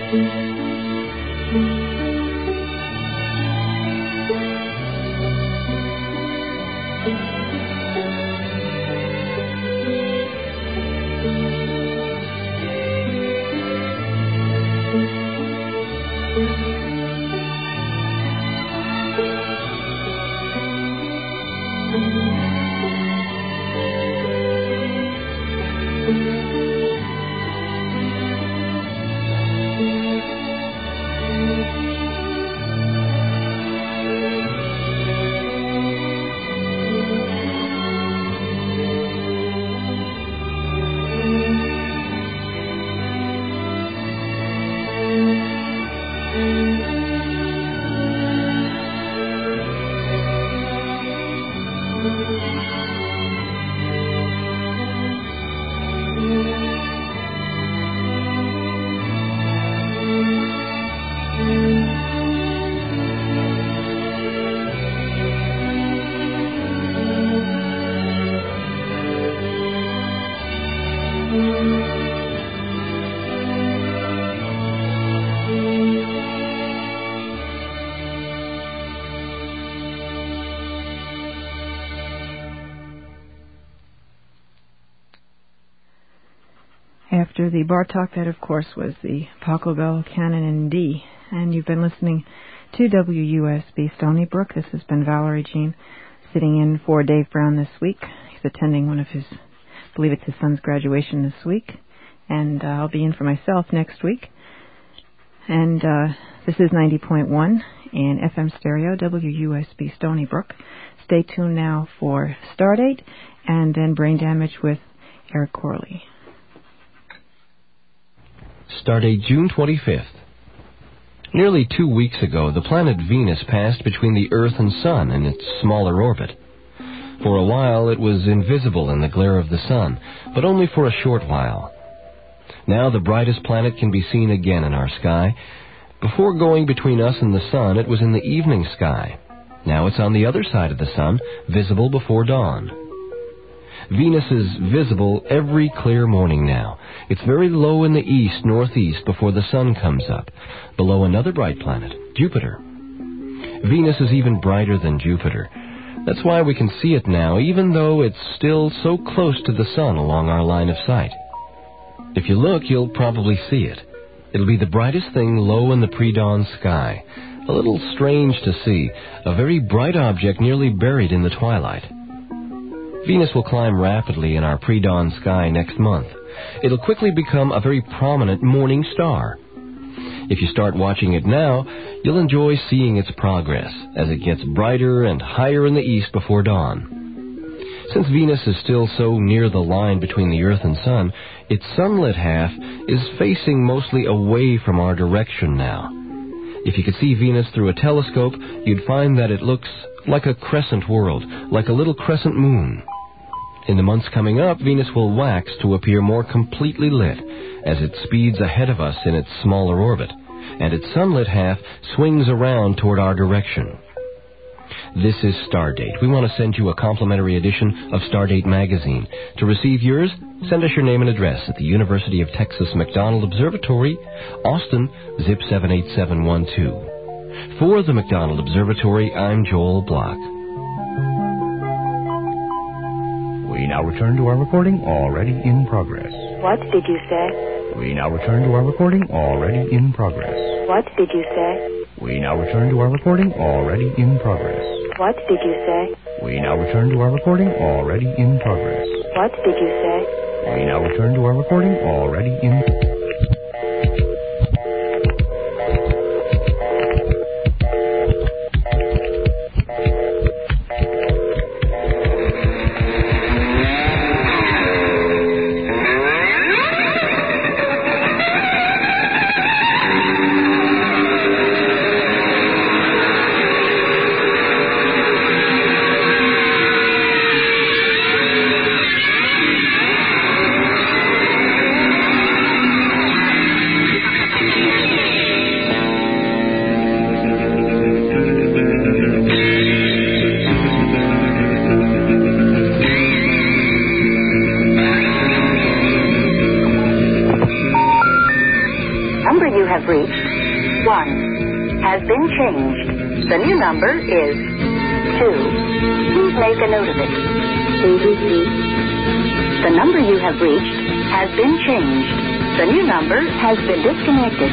After the Bartok, that of course was the Pachelbel Canon in D. And you've been listening to WUSB Stony Brook. This has been Valerie Jean sitting in for Dave Brown this week. He's attending one of his, I believe it's his son's graduation this week. And I'll be in for myself next week. And this is 90.1 in FM stereo, WUSB Stony Brook. Stay tuned now for Stardate and then Brain Damage with Eric Corley. Stardate June 25th. Nearly 2 weeks ago, the planet Venus passed between the Earth and Sun in its smaller orbit. For a while, it was invisible in the glare of the Sun, but only for a short while. Now the brightest planet can be seen again in our sky. Before going between us and the Sun, it was in the evening sky. Now it's on the other side of the Sun, visible before dawn. Venus is visible every clear morning now. It's very low in the east-northeast before the Sun comes up, below another bright planet, Jupiter. Venus is even brighter than Jupiter. That's why we can see it now, even though it's still so close to the Sun along our line of sight. If you look, you'll probably see it. It'll be the brightest thing low in the pre-dawn sky. A little strange to see, a very bright object nearly buried in the twilight. Venus will climb rapidly in our pre-dawn sky next month. It'll quickly become a very prominent morning star. If you start watching it now, you'll enjoy seeing its progress as it gets brighter and higher in the east before dawn. Since Venus is still so near the line between the Earth and Sun, its sunlit half is facing mostly away from our direction now. If you could see Venus through a telescope, you'd find that it looks like a crescent world, like a little crescent moon. In the months coming up, Venus will wax to appear more completely lit as it speeds ahead of us in its smaller orbit, and its sunlit half swings around toward our direction. This is Stardate. We want to send you a complimentary edition of Stardate magazine. To receive yours, send us your name and address at the University of Texas McDonald Observatory, Austin, zip 78712. For the McDonald Observatory, I'm Joel Block. We now return to our recording already in progress. What did you say? We now return to our recording already in progress. What did you say? We now return to our recording already in progress. What did you say? We now return to our recording already in progress. What did you say? We now return to our recording already in progress. have reached 1 has been changed. The new number is 2. Please make a note of it. The number you have reached has been changed. The new number has been disconnected.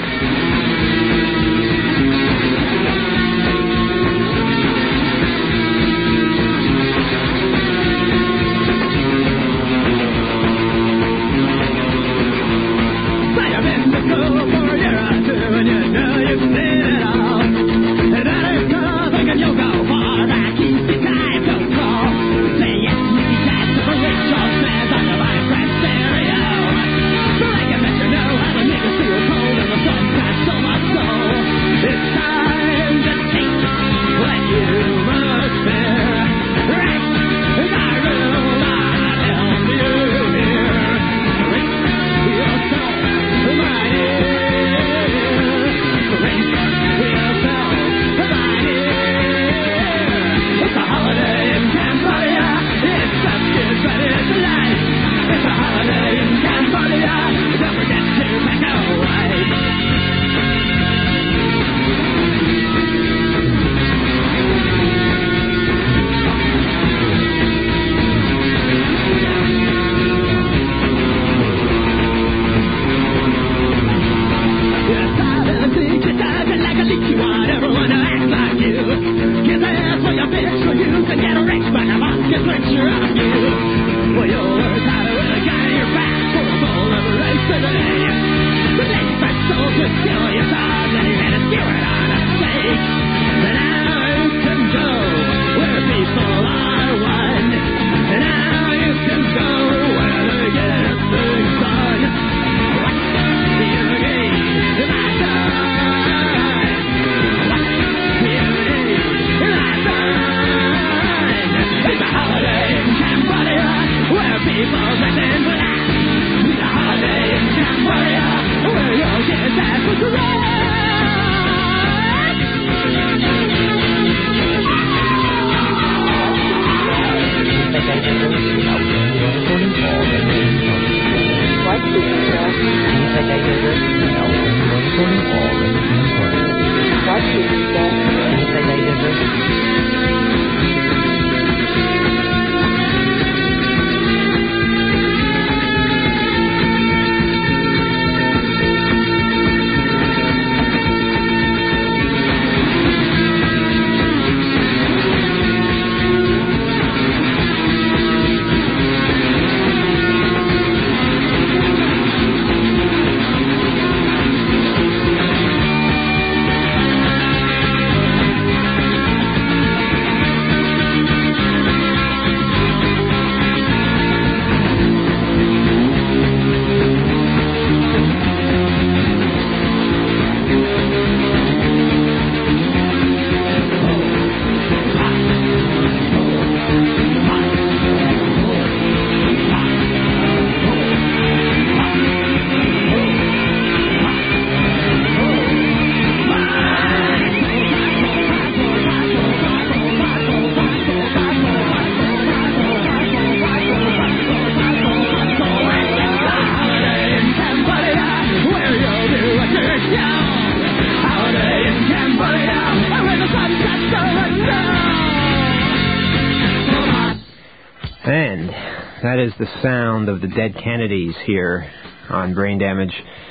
And that is the sound of the Dead Kennedys here on Brain Damage.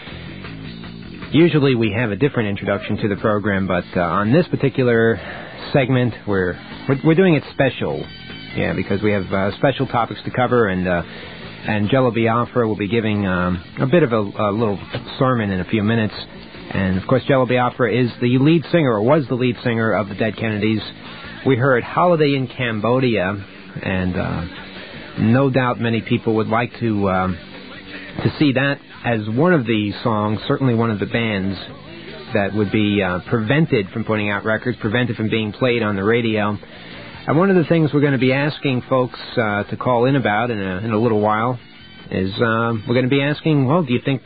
Usually we have a different introduction to the program, but on this particular segment, we're doing it special. Yeah, because we have special topics to cover, and Jello Biafra will be giving a bit of a little sermon in a few minutes. And, of course, Jello Biafra is the lead singer, or was the lead singer of the Dead Kennedys. We heard Holiday in Cambodia, and no doubt many people would like to see that as one of the songs, certainly one of the bands that would be prevented from putting out records, prevented from being played on the radio. And one of the things we're going to be asking folks to call in about in a little while is we're going to be asking, well, do you think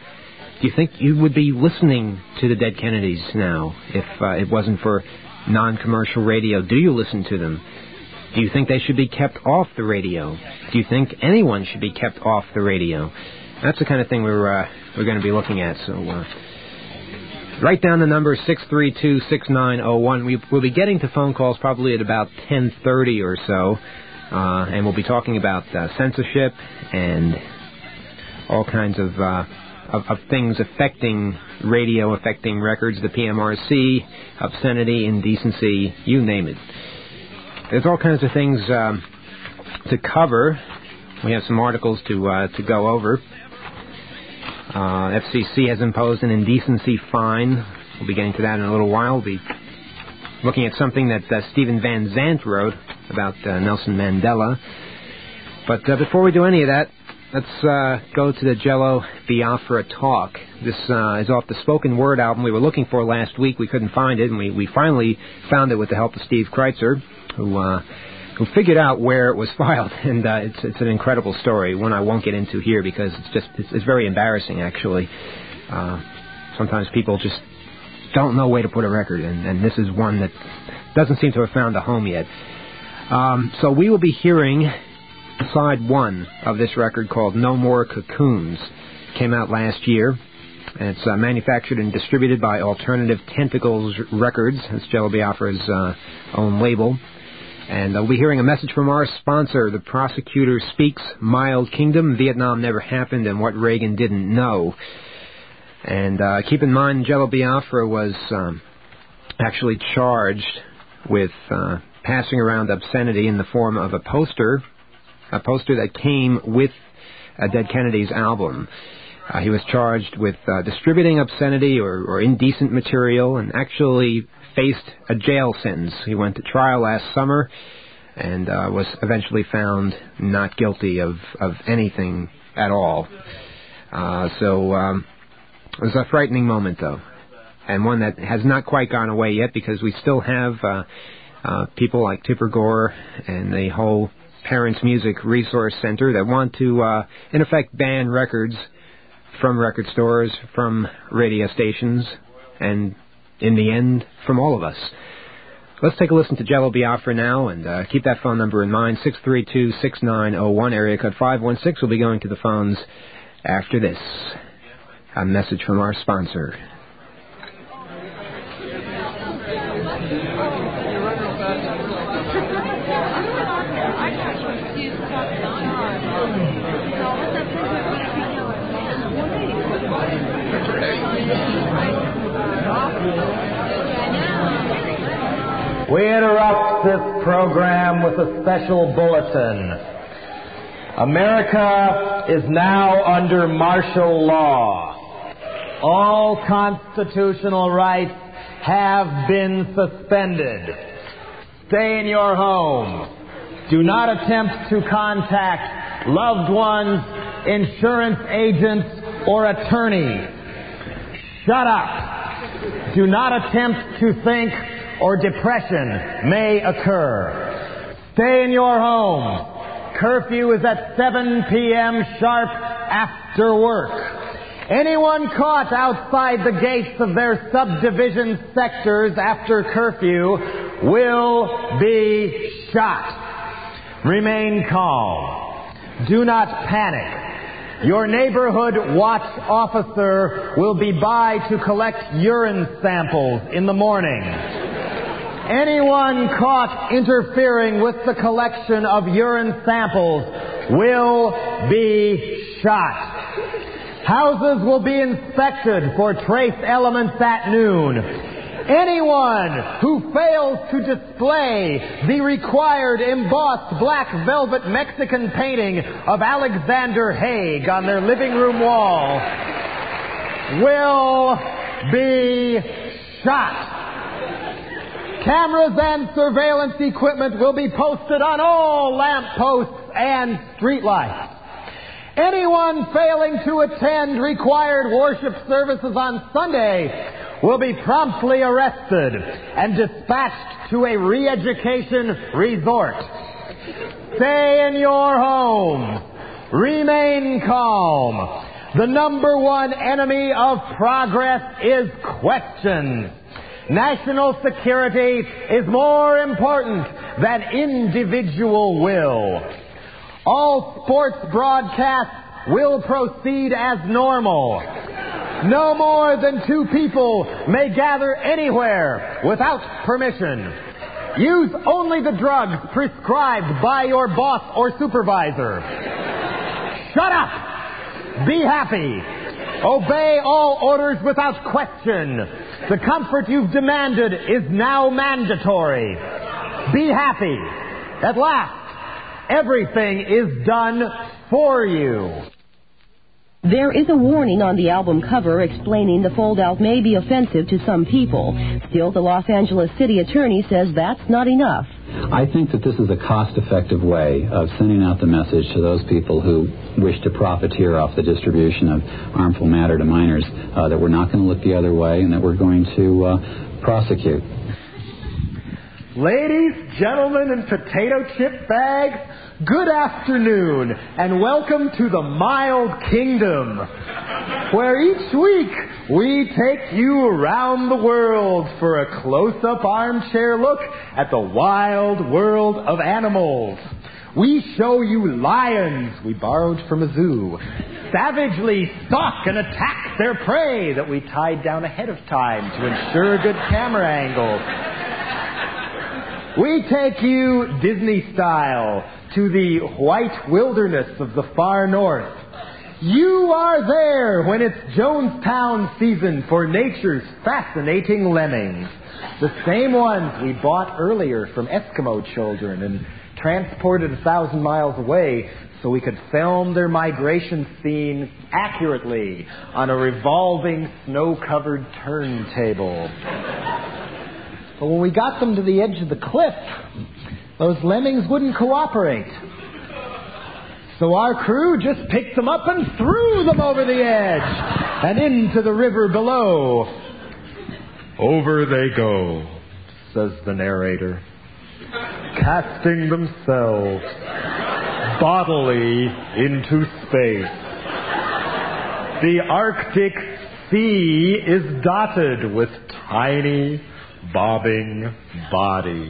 you would be listening to the Dead Kennedys now if it wasn't for non-commercial radio? Do you listen to them? Do you think they should be kept off the radio? Do you think anyone should be kept off the radio? That's the kind of thing we're going to be looking at. So Write down the number 632-6901. We'll be getting to phone calls probably at about 10:30 or so, and we'll be talking about censorship and all kinds of things affecting radio, affecting records, the PMRC, obscenity, indecency, you name it. There's all kinds of things to cover. We have some articles to go over. FCC has imposed an indecency fine. We'll be getting to that in a little while. We'll be looking at something that Stephen Van Zandt wrote about Nelson Mandela. But before we do any of that, let's go to the Jello Biafra talk. This is off the Spoken Word album we were looking for last week. We couldn't find it, and we finally found it with the help of Steve Kreitzer, who figured out where it was filed, and it's an incredible story, one I won't get into here because it's very embarrassing, actually. Sometimes people just don't know where to put a record, and this is one that doesn't seem to have found a home yet. So we will be hearing side one of this record called No More Cocoons. Came out last year, and it's manufactured and distributed by Alternative Tentacles Records. It's Jello Biafra's own label. And we'll be hearing a message from our sponsor, The Prosecutor Speaks, Mild Kingdom, Vietnam Never Happened, and What Reagan Didn't Know. And keep in mind, Jello Biafra was actually charged with passing around obscenity in the form of a poster that came with Dead Kennedy's album. He was charged with distributing obscenity or indecent material and actually faced a jail sentence. He went to trial last summer and was eventually found not guilty of anything at all. So it was a frightening moment, though, and one that has not quite gone away yet because we still have people like Tipper Gore and the whole Parents Music Resource Center that want to, in effect, ban records from record stores, from radio stations, and in the end, from all of us. Let's take a listen to Jello Biafra now, and keep that phone number in mind, 632-6901, area code 516. We'll be going to the phones after this. A message from our sponsor. We interrupt this program with a special bulletin. America is now under martial law. All constitutional rights have been suspended. Stay in your home. Do not attempt to contact loved ones, insurance agents, or attorneys. Shut up. Do not attempt to think, or depression may occur. Stay in your home. Curfew is at 7 p.m. sharp after work. Anyone caught outside the gates of their subdivision sectors after curfew will be shot. Remain calm. Do not panic. Your neighborhood watch officer will be by to collect urine samples in the morning. Anyone caught interfering with the collection of urine samples will be shot. Houses will be inspected for trace elements at noon. Anyone who fails to display the required embossed black velvet Mexican painting of Alexander Haig on their living room wall will be shot. Cameras and surveillance equipment will be posted on all lampposts and streetlights. Anyone failing to attend required worship services on Sunday will be promptly arrested and dispatched to a re-education resort. Stay in your home. Remain calm. The number one enemy of progress is questions. National security is more important than individual will. All sports broadcasts will proceed as normal. No more than 2 people may gather anywhere without permission. Use only the drugs prescribed by your boss or supervisor. Shut up! Be happy! Obey all orders without question. The comfort you've demanded is now mandatory. Be happy. At last, everything is done for you. There is a warning on the album cover explaining the fold-out may be offensive to some people. Still, the Los Angeles city attorney says that's not enough. I think that this is a cost-effective way of sending out the message to those people who wish to profiteer off the distribution of harmful matter to minors that we're not going to look the other way and that we're going to prosecute. Ladies, gentlemen, and potato chip bags, good afternoon, and welcome to the Mild Kingdom, where each week we take you around the world for a close-up armchair look at the wild world of animals. We show you lions we borrowed from a zoo, savagely stalk and attack their prey that we tied down ahead of time to ensure a good camera angle. We take you Disney style to the white wilderness of the far north. You are there when it's Jonestown season for nature's fascinating lemmings. The same ones we bought earlier from Eskimo children and transported 1,000 miles away so we could film their migration scene accurately on a revolving snow-covered turntable. But when we got them to the edge of the cliff, those lemmings wouldn't cooperate. So our crew just picked them up and threw them over the edge and into the river below. Over they go, says the narrator, casting themselves bodily into space. The Arctic Sea is dotted with tiny, bobbing bodies.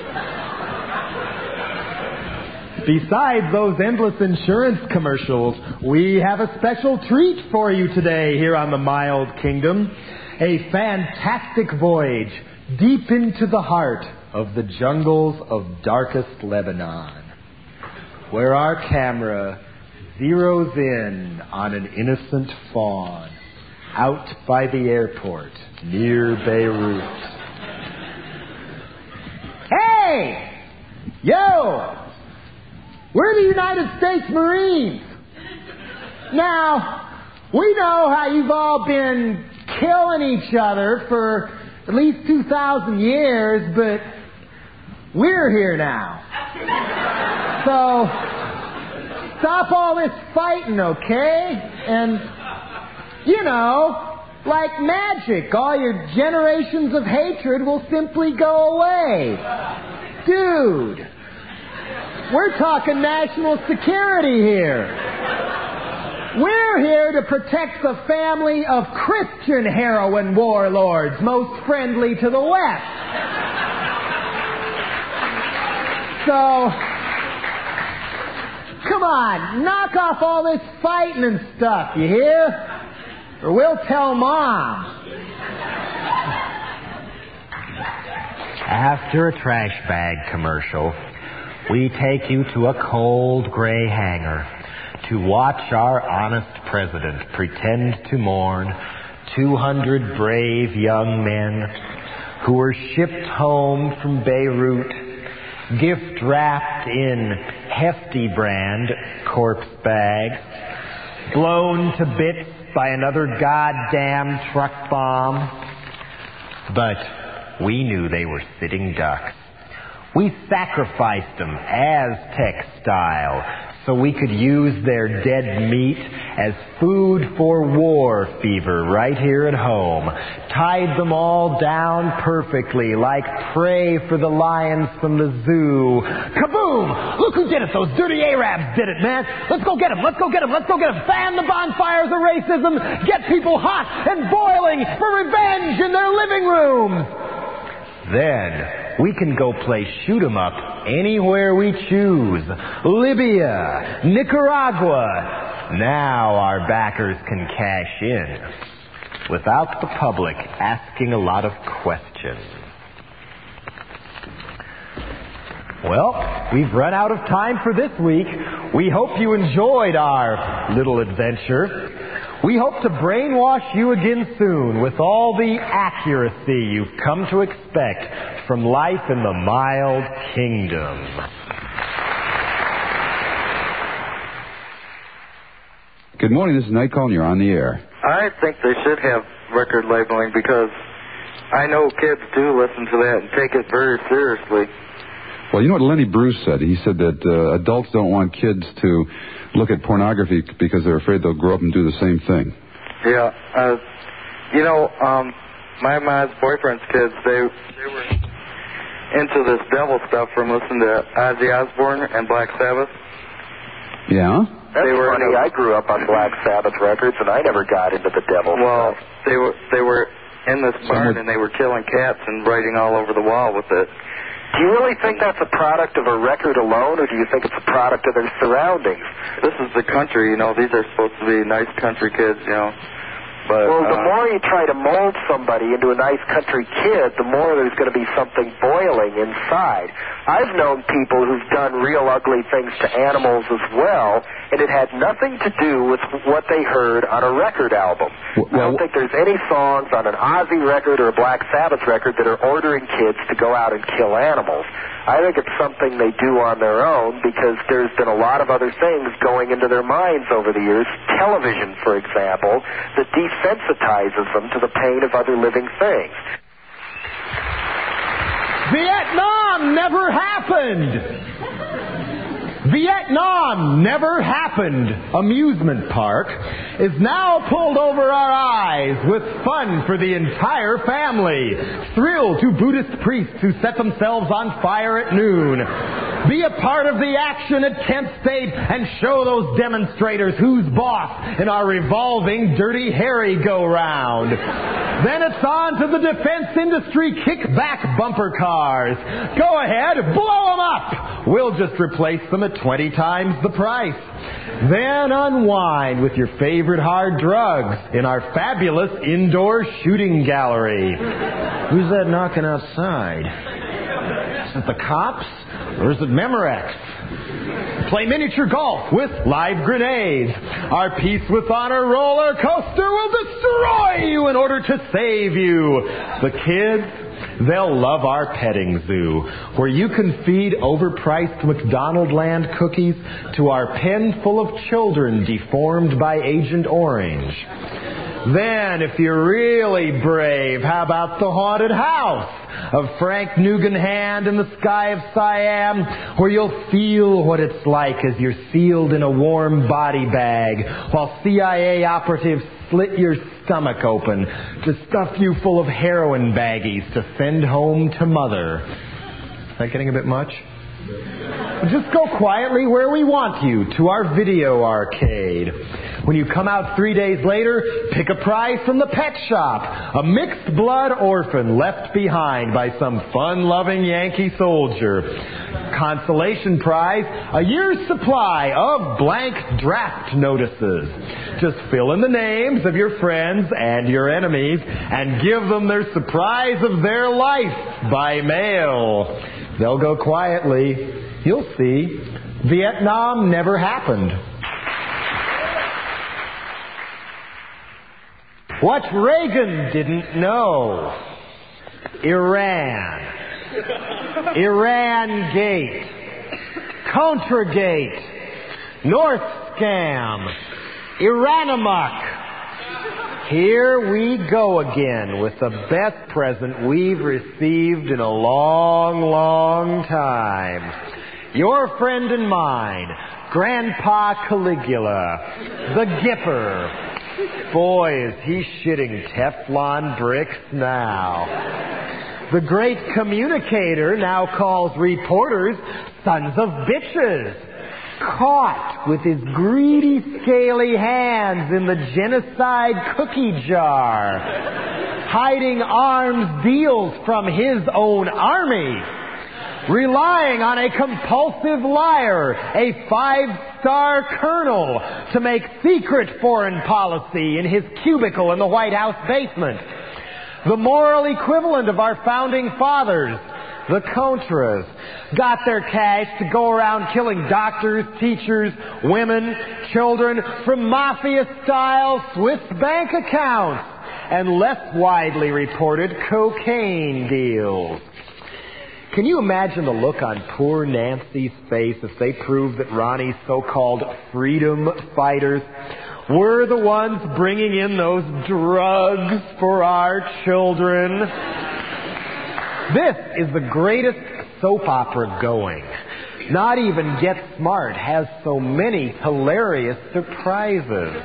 Besides those endless insurance commercials, we have a special treat for you today here on the Mild Kingdom. A fantastic voyage deep into the heart of the jungles of darkest Lebanon, where our camera zeroes in on an innocent fawn out by the airport near Beirut. Hey! Yo! We're the United States Marines. Now, we know how you've all been killing each other for at least 2,000 years, but we're here now. So, stop all this fighting, okay? And, you know, like magic, all your generations of hatred will simply go away. Dude, we're talking national security here. We're here to protect the family of Christian heroin warlords most friendly to the West. So, come on, knock off all this fighting and stuff, you hear? Or we'll tell Mom. After a trash bag commercial, we take you to a cold gray hangar to watch our honest president pretend to mourn 200 brave young men who were shipped home from Beirut, gift wrapped in Hefty brand corpse bags, blown to bits by another goddamn truck bomb. But we knew they were sitting ducks. We sacrificed them Aztec style so we could use their dead meat as food for war fever right here at home. Tied them all down perfectly like prey for the lions from the zoo. Kaboom! Look who did it! Those dirty Arabs did it, man! Let's go get them! Let's go get them! Let's go get them! Fan the bonfires of racism! Get people hot and boiling for revenge in their living rooms! Then we can go play shoot 'em up anywhere we choose. Libya, Nicaragua. Now our backers can cash in. without the public asking a lot of questions. Well, we've run out of time for this week. We hope you enjoyed our little adventure. We hope to brainwash you again soon with all the accuracy you've come to expect from life in the mild kingdom. Good morning, this is Nightcall, and you're on the air. I think they should have record labeling because I know kids do listen to that and take it very seriously. Well, you know what Lenny Bruce said? He said that adults don't want kids to look at pornography because they're afraid they'll grow up and do the same thing. Yeah. My boyfriend's kids, they were into this devil stuff from listening to Ozzy Osbourne and Black Sabbath. Yeah? That's funny. I grew up on Black Sabbath records, and I never got into the devil stuff. Well, they were in this barn, and they were killing cats and writing all over the wall with it. Do you really think that's a product of a record alone, or do you think it's a product of their surroundings? This is the country, These are supposed to be nice country kids, But, well, the more you try to mold somebody into a nice country kid, the more there's going to be something boiling inside. I've known people who've done real ugly things to animals as well, and it had nothing to do with what they heard on a record album. I don't think there's any songs on an Ozzy record or a Black Sabbath record that are ordering kids to go out and kill animals. I think it's something they do on their own because there's been a lot of other things going into their minds over the years. Television, for example, that desensitizes them to the pain of other living things. Vietnam never happened! Vietnam never happened amusement park is now pulled over our eyes with fun for the entire family. Thrill to Buddhist priests who set themselves on fire at noon. Be a part of the action at Kent State and show those demonstrators who's boss in our revolving Dirty Harry go-round. Then it's on to the defense industry kickback bumper cars. Go ahead, blow them up. We'll just replace them at 20 times the price. Then unwind with your favorite hard drugs in our fabulous indoor shooting gallery. Who's that knocking outside? Is it the cops? Or is it Memorex? Play miniature golf with live grenades. Our Peace with Honor roller coaster will destroy you in order to save you. The kids, they'll love our petting zoo, where you can feed overpriced McDonaldland cookies to our pen full of children deformed by Agent Orange. Then, if you're really brave, how about the haunted house of Frank Nugenhand in the sky of Siam, where you'll feel what it's like as you're sealed in a warm body bag while CIA operatives slit your stomach open to stuff you full of heroin baggies to send home to mother. Is that getting a bit much? Just go quietly where we want you, to our video arcade. When you come out 3 days later, pick a prize from the pet shop. A mixed blood orphan left behind by some fun-loving Yankee soldier. Consolation prize, a year's supply of blank draft notices. Just fill in the names of your friends and your enemies and give them their surprise of their life by mail. They'll go quietly. You'll see. Vietnam never happened. What Reagan didn't know. Iran. Iran-gate. Contra-gate. North Scam. Iran-amok. Here we go again with the best present we've received in a long, long time. Your friend and mine, Grandpa Caligula, the Gipper. Boy, is he shitting Teflon bricks now. The great communicator now calls reporters sons of bitches. Caught with his greedy, scaly hands in the genocide cookie jar, hiding arms deals from his own army. relying on a compulsive liar, a 5-star colonel, to make secret foreign policy in his cubicle in the White House basement. The moral equivalent of our founding fathers, the Contras, got their cash to go around killing doctors, teachers, women, children from mafia-style Swiss bank accounts and less widely reported cocaine deals. Can you imagine the look on poor Nancy's face if they proved that Ronnie's so-called freedom fighters were the ones bringing in those drugs for our children? This is the greatest soap opera going. Not even Get Smart has so many hilarious surprises.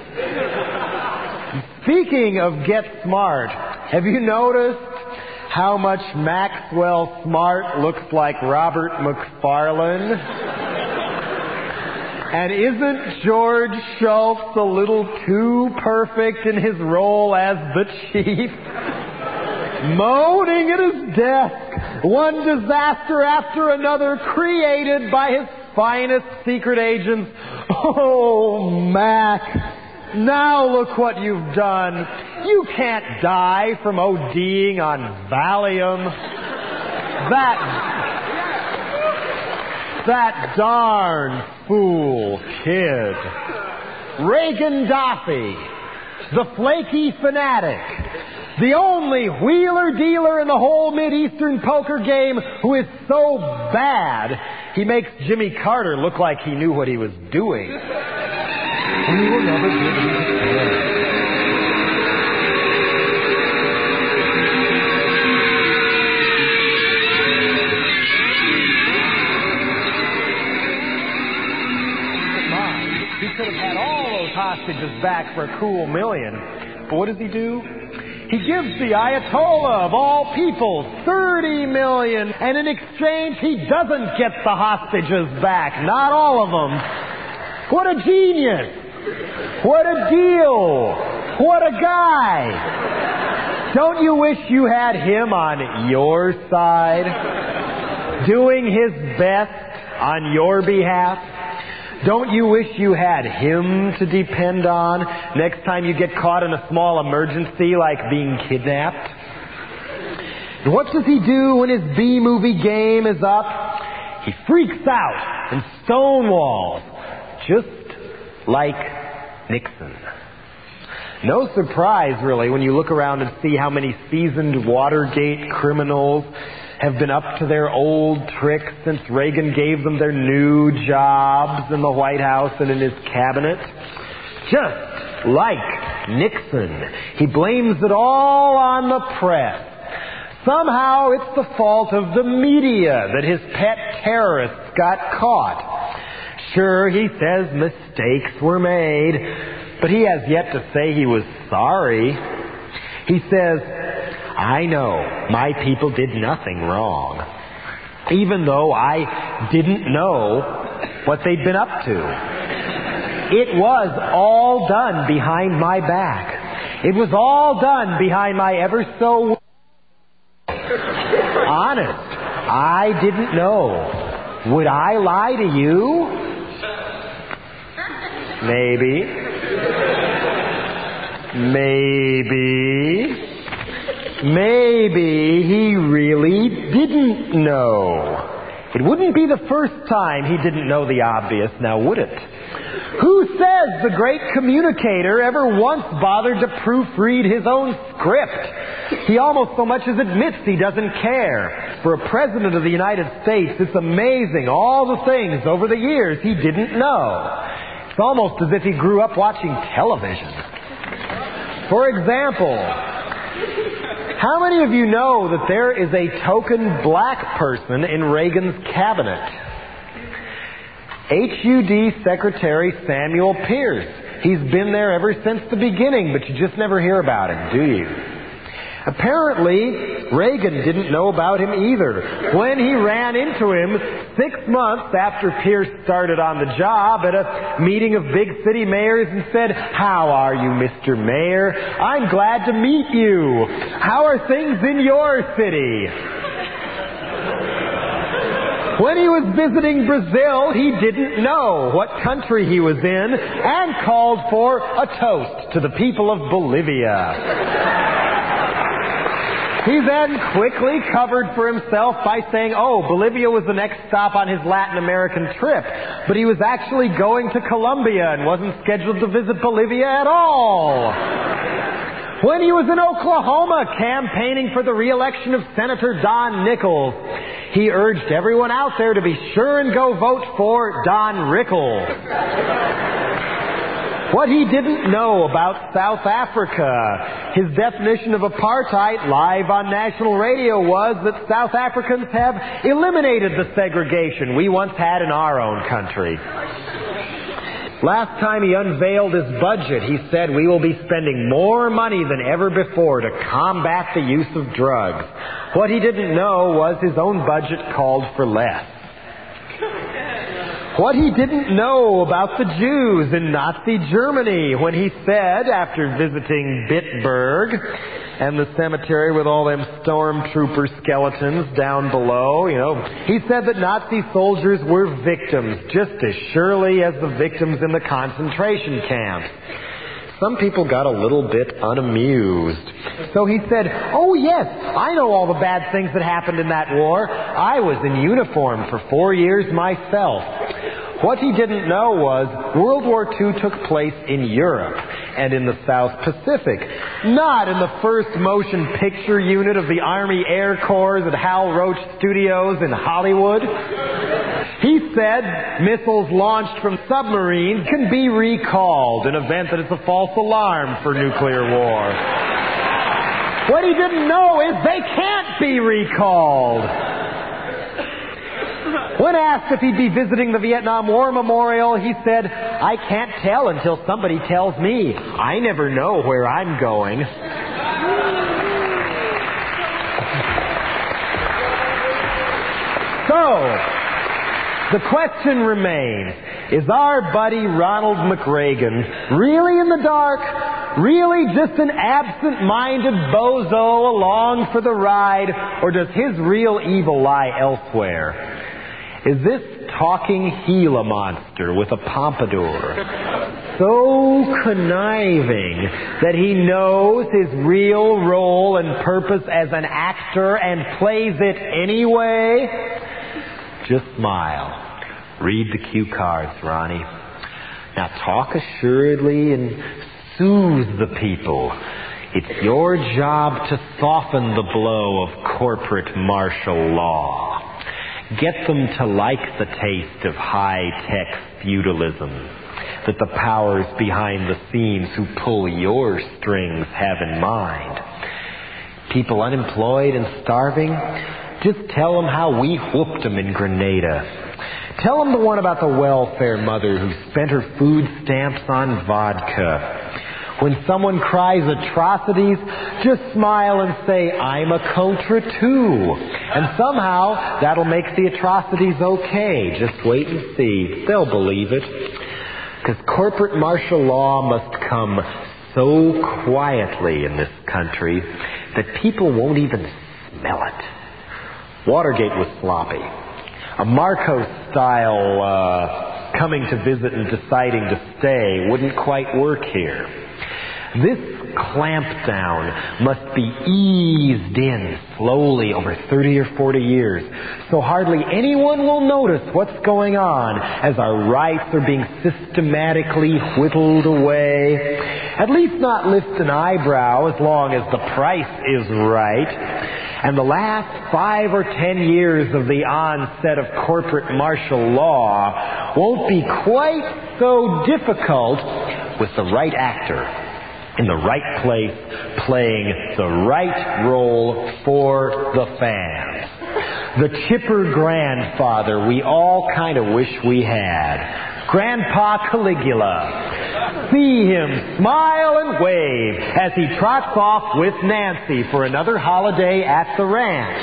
Speaking of Get Smart, have you noticed how much Maxwell Smart looks like Robert McFarlane? And isn't George Schultz a little too perfect in his role as the chief? Moaning at his desk, one disaster after another created by his finest secret agents. Oh, Mac, now look what you've done. You can't die from ODing on Valium. That darn fool kid. Reagan Doffy, the flaky fanatic, the only wheeler-dealer in the whole Mideastern poker game who is so bad he makes Jimmy Carter look like he knew what he was doing. We will never give him a chance. He could have had all those hostages back for a cool $1 million. But what does he do? He gives the Ayatollah of all people $30 million, and in exchange he doesn't get the hostages back. Not all of them. What a genius! What a deal! What a guy! Don't you wish you had him on your side, doing his best on your behalf? Don't you wish you had him to depend on next time you get caught in a small emergency like being kidnapped? And what does he do when his B-movie game is up? He freaks out and stonewalls, just like Nixon. No surprise, really, when you look around and see how many seasoned Watergate criminals have been up to their old tricks since Reagan gave them their new jobs in the White House and in his cabinet. Just like Nixon, he blames it all on the press. Somehow it's the fault of the media that his pet terrorists got caught. Sure, he says mistakes were made, but he has yet to say he was sorry. He says, I know my people did nothing wrong, even though I didn't know what they'd been up to. It was all done behind my back. It was all done behind my ever so... Honest, I didn't know. Would I lie to you? Maybe he really didn't know. It wouldn't be the first time he didn't know the obvious, now would it? Who says the great communicator ever once bothered to proofread his own script? He almost so much as admits he doesn't care. For a president of the United States, it's amazing all the things over the years he didn't know. It's almost as if he grew up watching television. For example, how many of you know that there is a token black person in Reagan's cabinet? HUD Secretary Samuel Pierce. He's been there ever since the beginning, but you just never hear about him, do you? Apparently, Reagan didn't know about him either. When he ran into him 6 months after Pierce started on the job at a meeting of big city mayors and said, "How are you, Mr. Mayor? I'm glad to meet you. How are things in your city?" When he was visiting Brazil, he didn't know what country he was in and called for a toast to the people of Bolivia. He then quickly covered for himself by saying, Bolivia was the next stop on his Latin American trip. But he was actually going to Colombia and wasn't scheduled to visit Bolivia at all. When he was in Oklahoma campaigning for the re-election of Senator Don Nickles, he urged everyone out there to be sure and go vote for Don Rickles. What he didn't know about South Africa, his definition of apartheid live on national radio was that South Africans have eliminated the segregation we once had in our own country. Last time he unveiled his budget, he said we will be spending more money than ever before to combat the use of drugs. What he didn't know was his own budget called for less. What he didn't know about the Jews in Nazi Germany when he said, after visiting Bitburg and the cemetery with all them stormtrooper skeletons down below, he said that Nazi soldiers were victims just as surely as the victims in the concentration camps. Some people got a little bit unamused. So he said, yes, I know all the bad things that happened in that war. I was in uniform for 4 years myself. What he didn't know was World War II took place in Europe and in the South Pacific, not in the first motion picture unit of the Army Air Corps at Hal Roach Studios in Hollywood. He said missiles launched from submarines can be recalled, an event that is a false alarm for nuclear war. What he didn't know is they can't be recalled. When asked if he'd be visiting the Vietnam War Memorial, he said, I can't tell until somebody tells me. I never know where I'm going. So, the question remains, is our buddy Ronald McReagan really in the dark? Really just an absent-minded bozo along for the ride? Or does his real evil lie elsewhere? Is this talking Gila monster with a pompadour so conniving that he knows his real role and purpose as an actor and plays it anyway? Just smile. Read the cue cards, Ronnie. Now talk assuredly and soothe the people. It's your job to soften the blow of corporate martial law. Get them to like the taste of high-tech feudalism that the powers behind the scenes who pull your strings have in mind. People unemployed and starving, just tell them how we whooped them in Grenada. Tell them the one about the welfare mother who spent her food stamps on vodka. When someone cries atrocities, just smile and say, I'm a Contra too. And somehow that'll make the atrocities okay. Just wait and see. They'll believe it. Because corporate martial law must come so quietly in this country that people won't even smell it. Watergate was sloppy. A Marcos-style coming to visit and deciding to stay wouldn't quite work here. This clampdown must be eased in slowly over 30 or 40 years, so hardly anyone will notice what's going on as our rights are being systematically whittled away. At least not lift an eyebrow as long as the price is right. And the last 5 or 10 years of the onset of corporate martial law won't be quite so difficult with the right actor in the right place, playing the right role for the fans. The chipper grandfather we all kind of wish we had. Grandpa Caligula. See him smile and wave as he trots off with Nancy for another holiday at the ranch.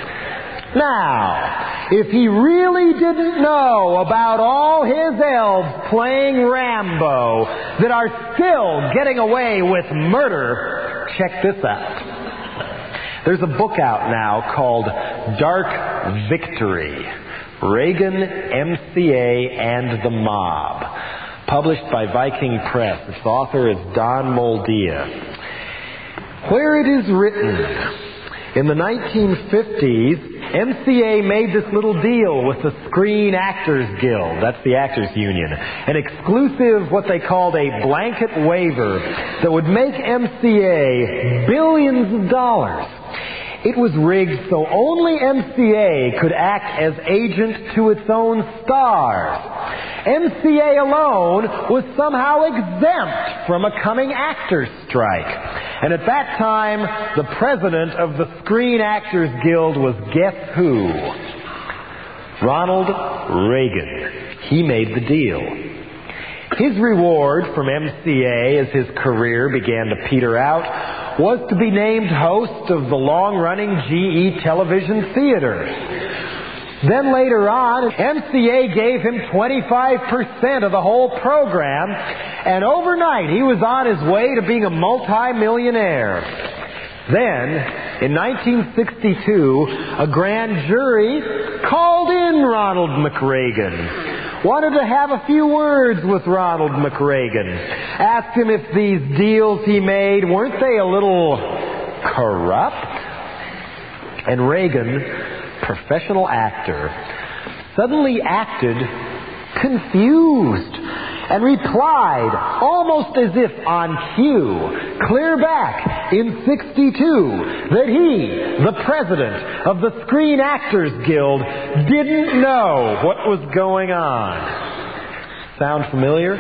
Now, if he really didn't know about all his elves playing Rambo that are still getting away with murder, check this out. There's a book out now called Dark Victory, Reagan, MCA, and the Mob, published by Viking Press. Its author is Don Moldia. Where it is written, in the 1950s, MCA made this little deal with the Screen Actors Guild, that's the Actors Union, an exclusive, what they called a blanket waiver that would make MCA billions of dollars. It was rigged so only MCA could act as agent to its own stars. MCA alone was somehow exempt from a coming actors' strike. And at that time, the president of the Screen Actors Guild was guess who? Ronald Reagan. He made the deal. His reward from MCA as his career began to peter out was to be named host of the long-running GE Television Theater. Then later on, MCA gave him 25% of the whole program, and overnight he was on his way to being a multi-millionaire. Then, in 1962, a grand jury called in Ronald McReagan. Wanted to have a few words with Ronald McReagan. Asked him if these deals he made, weren't they a little corrupt? And Reagan, professional actor, suddenly acted confused and replied, almost as if on cue, clear back in 62, that he, the president of the Screen Actors Guild, didn't know what was going on. Sound familiar?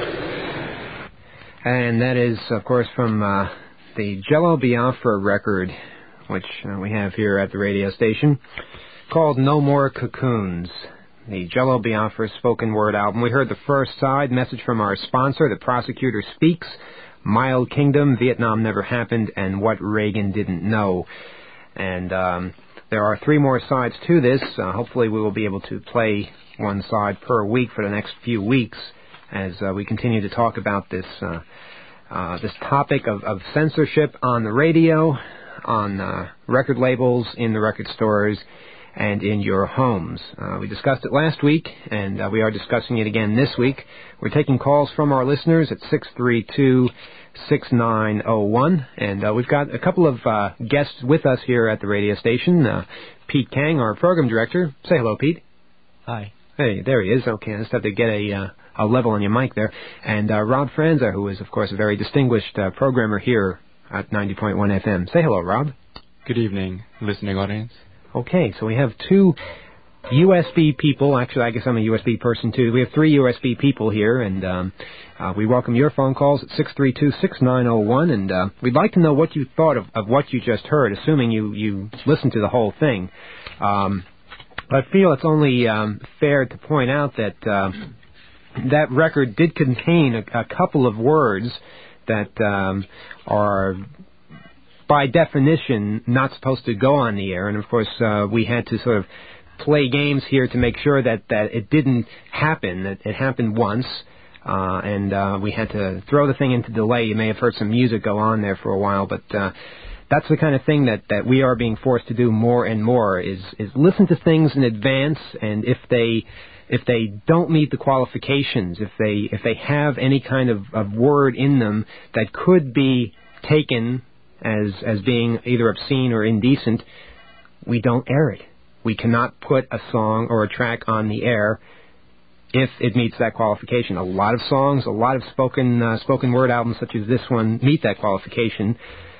And that is, of course, from the Jello Biafra record, which we have here at the radio station, called No More Cocoons. The Jello Biafra spoken word album. We heard the first side, message from our sponsor, The Prosecutor Speaks, Mild Kingdom, Vietnam Never Happened, and What Reagan Didn't Know. And there are three more sides to this. Hopefully we will be able to play one side per week for the next few weeks as we continue to talk about this this topic of censorship on the radio, on record labels, in the record stores, and in your homes. We discussed it last week, and we are discussing it again this week. We're taking calls from our listeners at 632-6901, and we've got a couple of guests with us here at the radio station. Pete Kang, our program director. Say hello, Pete. Hi. Hey, there he is. Okay, I just have to get a level on your mic there. And Rob Franza, who is, of course, a very distinguished programmer here at 90.1 FM. Say hello, Rob. Good evening, listening audience. Okay, so we have two USB people. Actually, I guess I'm a USB person, too. We have three USB people here, and we welcome your phone calls at 632-6901, and we'd like to know what you thought of what you just heard, assuming you listened to the whole thing. I feel it's only fair to point out that that record did contain a couple of words that are, by definition, not supposed to go on the air. And, of course, we had to sort of play games here to make sure that it didn't happen, that it happened once. And we had to throw the thing into delay. You may have heard some music go on there for a while, but that's the kind of thing that we are being forced to do more and more, is listen to things in advance, and if they don't meet the qualifications, if they have any kind of word in them that could be taken as being either obscene or indecent, we don't air it. We cannot put a song or a track on the air if it meets that qualification. A lot of songs, a lot of spoken word albums such as this one meet that qualification,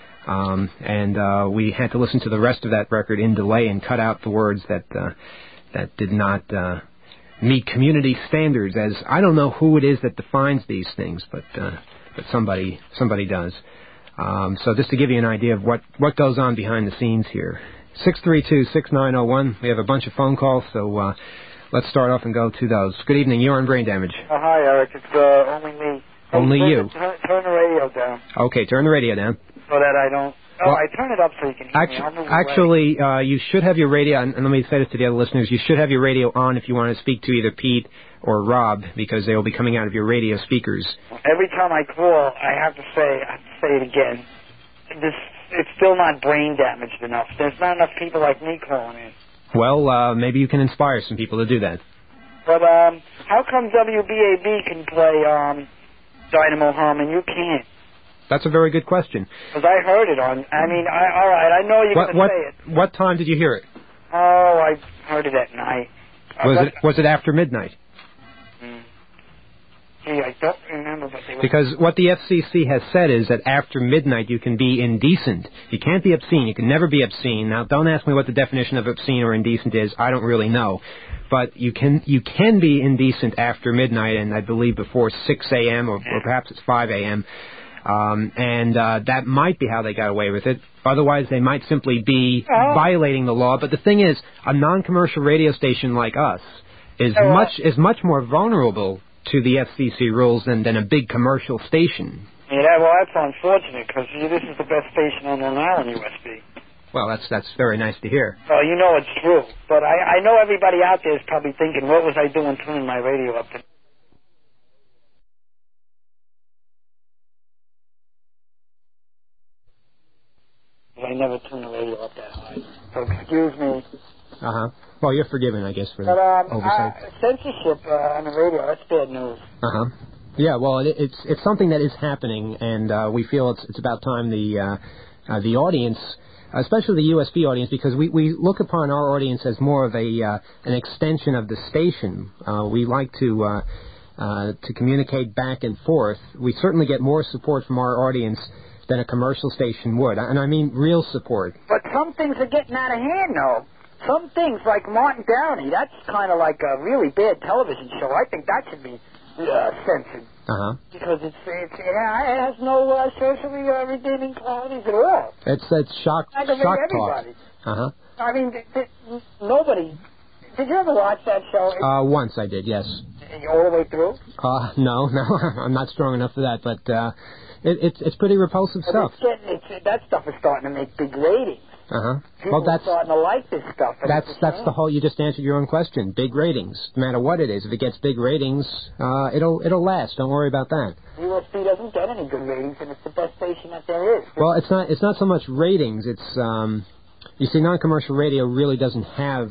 and we had to listen to the rest of that record in delay and cut out the words that did not meet community standards. As I don't know who it is that defines these things, but somebody does. So just to give you an idea of what goes on behind the scenes here. 632-6901. We have a bunch of phone calls, so let's start off and go to those. Good evening. You're on Brain Damage. Hi, Eric. It's only me. Only you. Turn the radio down. Okay, turn the radio down. So that I don't... Well, I turn it up so you can hear me. I'll move actually, you should have your radio, and let me say this to the other listeners, you should have your radio on if you want to speak to either Pete or Rob, because they will be coming out of your radio speakers. Every time I call, I have to say it again. It's still not brain damaged enough. There's not enough people like me calling in. Well, maybe you can inspire some people to do that. But how come WBAB can play Dynamo Hum and you can't? That's a very good question. Because I heard it on... I mean, all right, I know you're going to say it. What time did you hear it? Oh, I heard it at night. Was it after midnight? Gee, I don't remember, but they were... Because what the FCC has said is that after midnight you can be indecent. You can't be obscene. You can never be obscene. Now, don't ask me what the definition of obscene or indecent is. I don't really know. But you can be indecent after midnight, and I believe before 6 a.m. or perhaps it's 5 a.m., and that might be how they got away with it. Otherwise, they might simply be violating the law. But the thing is, a non-commercial radio station like us is much more vulnerable to the FCC rules than a big commercial station. Yeah, well, that's unfortunate, because this is the best station on Long Island, USB. Well, that's very nice to hear. Well, you know it's true. But I know everybody out there is probably thinking, what was I doing tuning my radio up to? I never tune the radio up that high. So excuse me. Uh-huh. Well, you're forgiven, I guess, for But oversight. Censorship on the radio, that's bad news. Uh-huh. Yeah, well, it's something that is happening, and we feel it's about time the audience, especially the USB audience, because we look upon our audience as more of an extension of the station. We like to communicate back and forth. We certainly get more support from our audience than a commercial station would, and I mean real support. But some things are getting out of hand, though. Some things, like Martin Downey, that's kind of like a really bad television show. I think that should be censored. Uh-huh. Because it has no socially redeeming qualities at all. It's shock talk. Everybody. Uh-huh. I mean, nobody... Did you ever watch that show? Once I did, yes. All the way through? No, I'm not strong enough for that, but it's pretty repulsive stuff. That stuff is starting to make big ratings. Uh-huh. People are starting to like this stuff. That's the whole. You just answered your own question. Big ratings, no matter what it is. If it gets big ratings, it'll last. Don't worry about that. USB doesn't get any good ratings, and it's the best station that there is. Well, it's not so much ratings. It's you see, non-commercial radio really doesn't have.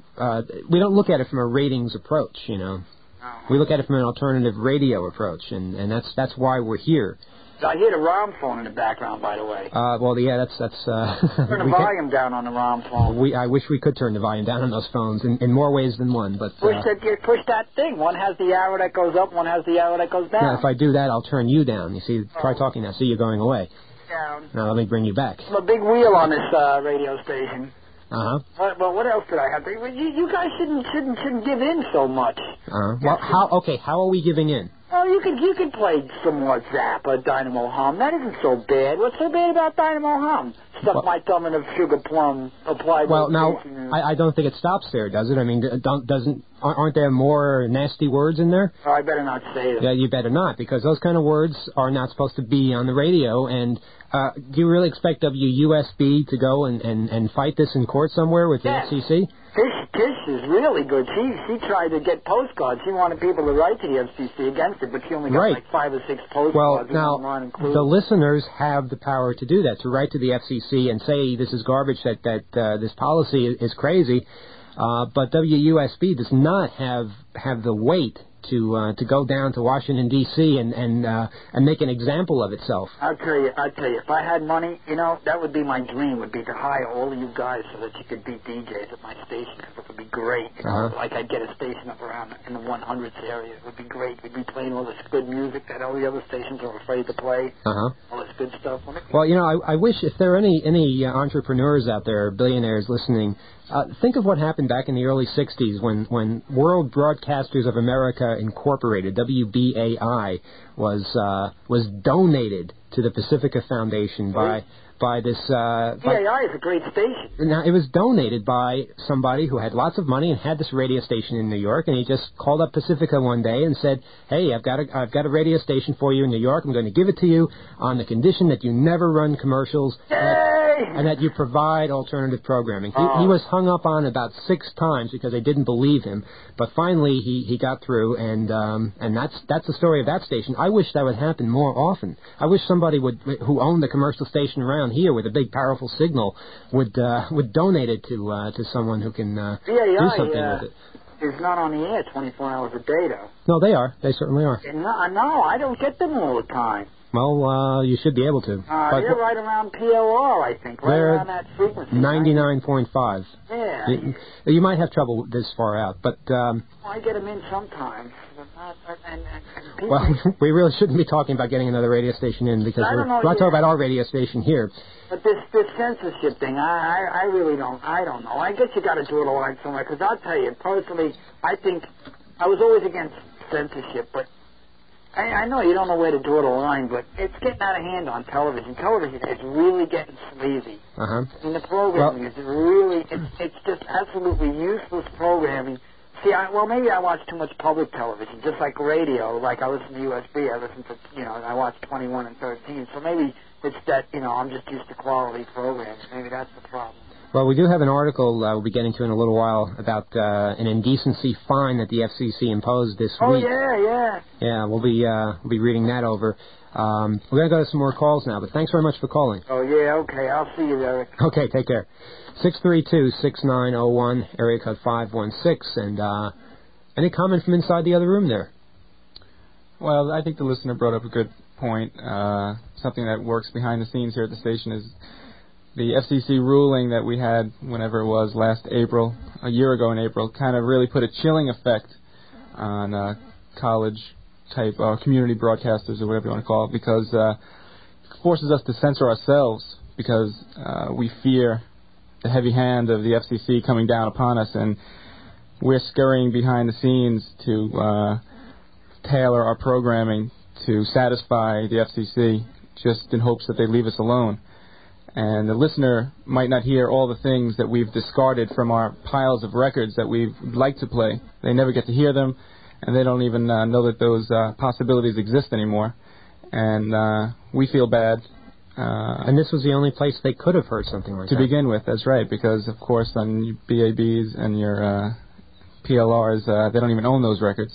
We don't look at it from a ratings approach. You know, we look at it from an alternative radio approach, and that's why we're here. I hear the ROM phone in the background, by the way. Well, yeah, that's. Turn the volume down on the ROM phone. I wish we could turn the volume down on those phones in more ways than one, but. Push that thing. One has the arrow that goes up, one has the arrow that goes down. Yeah, if I do that, I'll turn you down. You see, try talking now. See, you're going away. Down. Now let me bring you back. I'm a big wheel on this radio station. Uh-huh. Well, what else did I have? You guys shouldn't give in so much. Uh-huh. Well, how are we giving in? Oh, you could play some more Zappa, Dynamo Hum. That isn't so bad. What's so bad about Dynamo Hum? Stuff my thumb in a sugar plum applied. Well, now I don't think it stops there, does it? I mean, aren't there more nasty words in there? Oh, I better not say them. Yeah, you better not, because those kind of words are not supposed to be on the radio. And do you really expect WUSB to go and fight this in court somewhere with the FCC? Tish is really good. She tried to get postcards. She wanted people to write to the FCC against it, but she only got like 5 or 6 postcards. Well, now, the listeners have the power to do that, to write to the FCC and say this is garbage, that this policy is crazy. But WUSB does not have the weight to go down to Washington D.C. and make an example of itself. I'll tell you, if I had money, that would be my dream. Would be to hire all of you guys so that you could be DJs at my station. It would be great. Like I'd get a station up around in the 100s area. It would be great. We'd be playing all this good music that all the other stations are afraid to play. All this good stuff. Well, I wish if there are any entrepreneurs out there, billionaires listening. Think of what happened back in the early 60s when World Broadcasters of America Incorporated, WBAI, was donated to the Pacifica Foundation by this... BAI is a great station. Now, it was donated by somebody who had lots of money and had this radio station in New York, and he just called up Pacifica one day and said, hey, I've got a radio station for you in New York. I'm going to give it to you on the condition that you never run commercials and that you provide alternative programming. He was hung up on about 6 times because they didn't believe him, but finally he got through, and that's the story of that station. I wish that would happen more often. I wish somebody who owned the commercial station around here with a big, powerful signal would donate it to someone who can do something with it. Is not on the air 24 hours a day, though. No, they are. They certainly are. No, I don't get them all the time. Well, you should be able to. They're right around PLR, I think, right around that frequency. 99.5. Yeah. You might have trouble this far out, but... I get them in sometimes. And well, we really shouldn't be talking about getting another radio station in, because we're not talking about our radio station here. But this censorship thing, I really don't know. I guess you got to do it a line somewhere, because I'll tell you, personally, I think I was always against censorship, but I know you don't know where to draw the line, but it's getting out of hand on television. Television is really getting sleazy. And the programming is really, it's just absolutely useless programming. See, maybe I watch too much public television, just like radio. Like I listen to USB, I listen to, I watch 21 and 13. So maybe it's that, I'm just used to quality programs. Maybe that's the problem. Well, we do have an article we'll be getting to in a little while about an indecency fine that the FCC imposed this week. Yeah. Yeah, we'll be reading that over. We're going to go to some more calls now, but thanks very much for calling. Oh, yeah, okay. I'll see you, Derek. Okay, take care. 632-6901, area code 516, and any comment from inside the other room there? Well, I think the listener brought up a good point. Something that works behind the scenes here at the station is the FCC ruling that we had whenever it was last April, a year ago in April, kind of really put a chilling effect on college-type community broadcasters or whatever you want to call it, because it forces us to censor ourselves because we fear the heavy hand of the FCC coming down upon us, and we're scurrying behind the scenes to tailor our programming to satisfy the FCC just in hopes that they leave us alone. And the listener might not hear all the things that we've discarded from our piles of records that we'd like to play. They never get to hear them, and they don't even know that those possibilities exist anymore. And we feel bad. And this was the only place they could have heard something like that. To begin with, that's right, because, of course, on your BABs and your PLRs, they don't even own those records.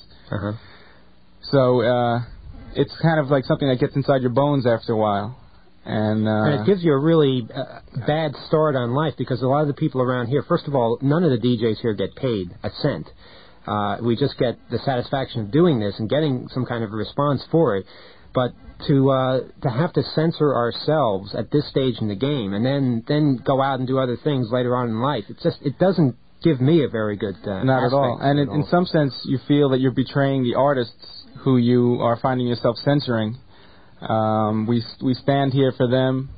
So it's kind of like something that gets inside your bones after a while. And it gives you a really bad start on life, because a lot of the people around here, first of all, none of the DJs here get paid a cent. We just get the satisfaction of doing this and getting some kind of a response for it. But to have to censor ourselves at this stage in the game and then go out and do other things later on in life, it doesn't give me a very good not at all. And in some sense, you feel that you're betraying the artists who you are finding yourself censoring. We stand here for them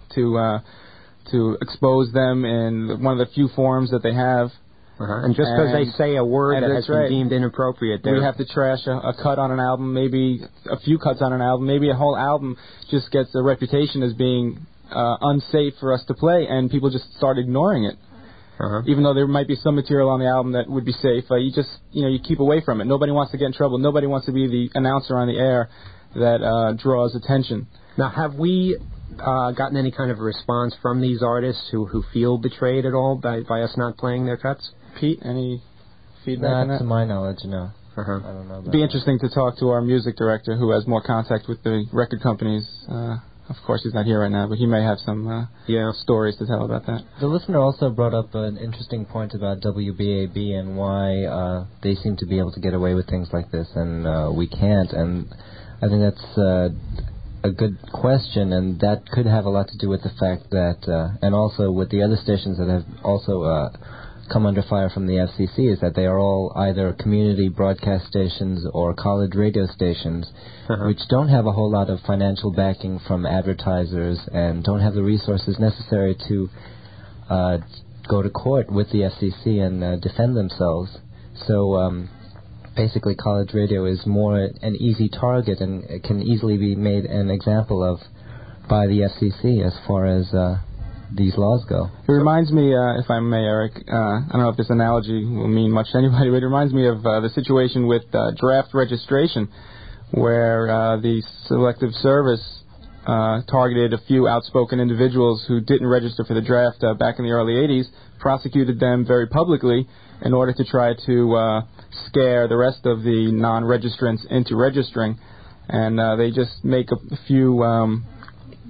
to expose them in one of the few forums that they have. And just because they say a word that has been deemed inappropriate, we have to trash a cut on an album, maybe a few cuts on an album, maybe a whole album just gets a reputation as being unsafe for us to play, and people just start ignoring it. Even though there might be some material on the album that would be safe, you keep away from it. Nobody wants to get in trouble. Nobody wants to be the announcer on the air that draws attention. Now, have we gotten any kind of a response from these artists who feel betrayed at all by us not playing their cuts? Pete, any feedback on that? Not to my knowledge, no. I don't know. It'd be interesting to talk to our music director, who has more contact with the record companies. Of course, he's not here right now, but he may have some stories to tell about that. The listener also brought up an interesting point about WBAB and why they seem to be able to get away with things like this and we can't. And I think that's a good question, and that could have a lot to do with the fact that, and also with the other stations that have also come under fire from the FCC, is that they are all either community broadcast stations or college radio stations, which don't have a whole lot of financial backing from advertisers and don't have the resources necessary to go to court with the FCC and defend themselves. So basically college radio is more an easy target and it can easily be made an example of by the FCC as far as these laws go. It reminds me, if I may, Eric, I don't know if this analogy will mean much to anybody, but it reminds me of the situation with draft registration, where the Selective Service targeted a few outspoken individuals who didn't register for the draft back in the early 80s, prosecuted them very publicly in order to try to scare the rest of the non-registrants into registering. And they just make a few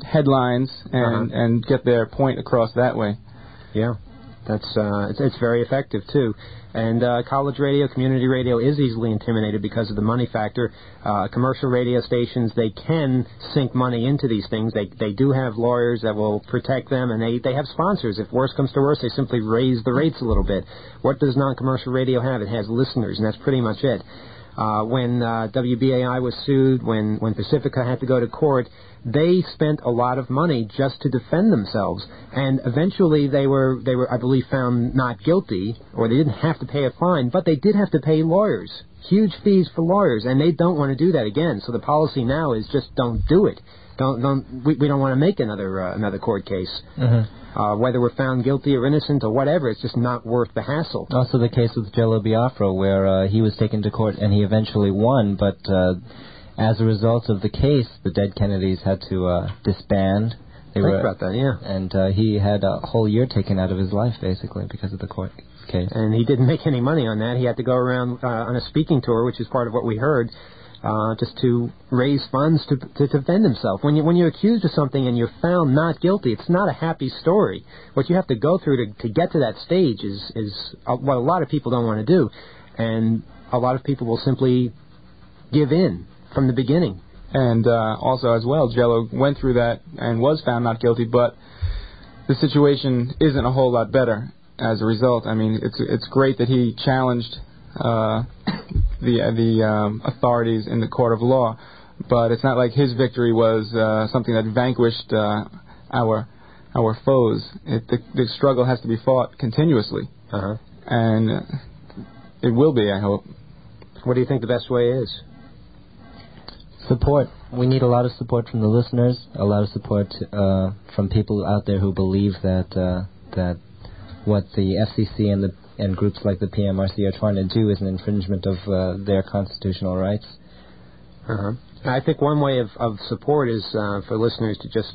headlines and get their point across that way. Yeah, that's it's very effective too. And college radio, community radio is easily intimidated because of the money factor. Commercial radio stations, they can sink money into these things. They do have lawyers that will protect them, and they have sponsors. If worse comes to worse, they simply raise the rates a little bit. What does non-commercial radio have? It has listeners, and that's pretty much it. When WBAI was sued, when Pacifica had to go to court, they spent a lot of money just to defend themselves, and eventually they were I believe found not guilty, or they didn't have to pay a fine, but they did have to pay lawyers, huge fees for lawyers, and they don't want to do that again. So the policy now is just don't do it. We don't want to make another court case. Whether we're found guilty or innocent or whatever, it's just not worth the hassle. Also the case with Jello Biafra, where he was taken to court and he eventually won, but as a result of the case, the Dead Kennedys had to disband. Think about that, yeah. And he had a whole year taken out of his life, basically, because of the court case. And he didn't make any money on that. He had to go around on a speaking tour, which is part of what we heard, just to raise funds to defend himself. When you're accused of something and you're found not guilty, it's not a happy story. What you have to go through to get to that stage is what a lot of people don't want to do. And a lot of people will simply give in from the beginning. And also, as well, Jello went through that and was found not guilty, but the situation isn't a whole lot better as a result. I mean, it's great that he challenged the authorities in the court of law, but it's not like his victory was something that vanquished our foes. The struggle has to be fought continuously, and it will be, I hope. What do you think the best way is? Support. We need a lot of support from the listeners, a lot of support from people out there who believe that what the FCC and groups like the PMRC are trying to do is an infringement of their constitutional rights. I think one way of support is for listeners to just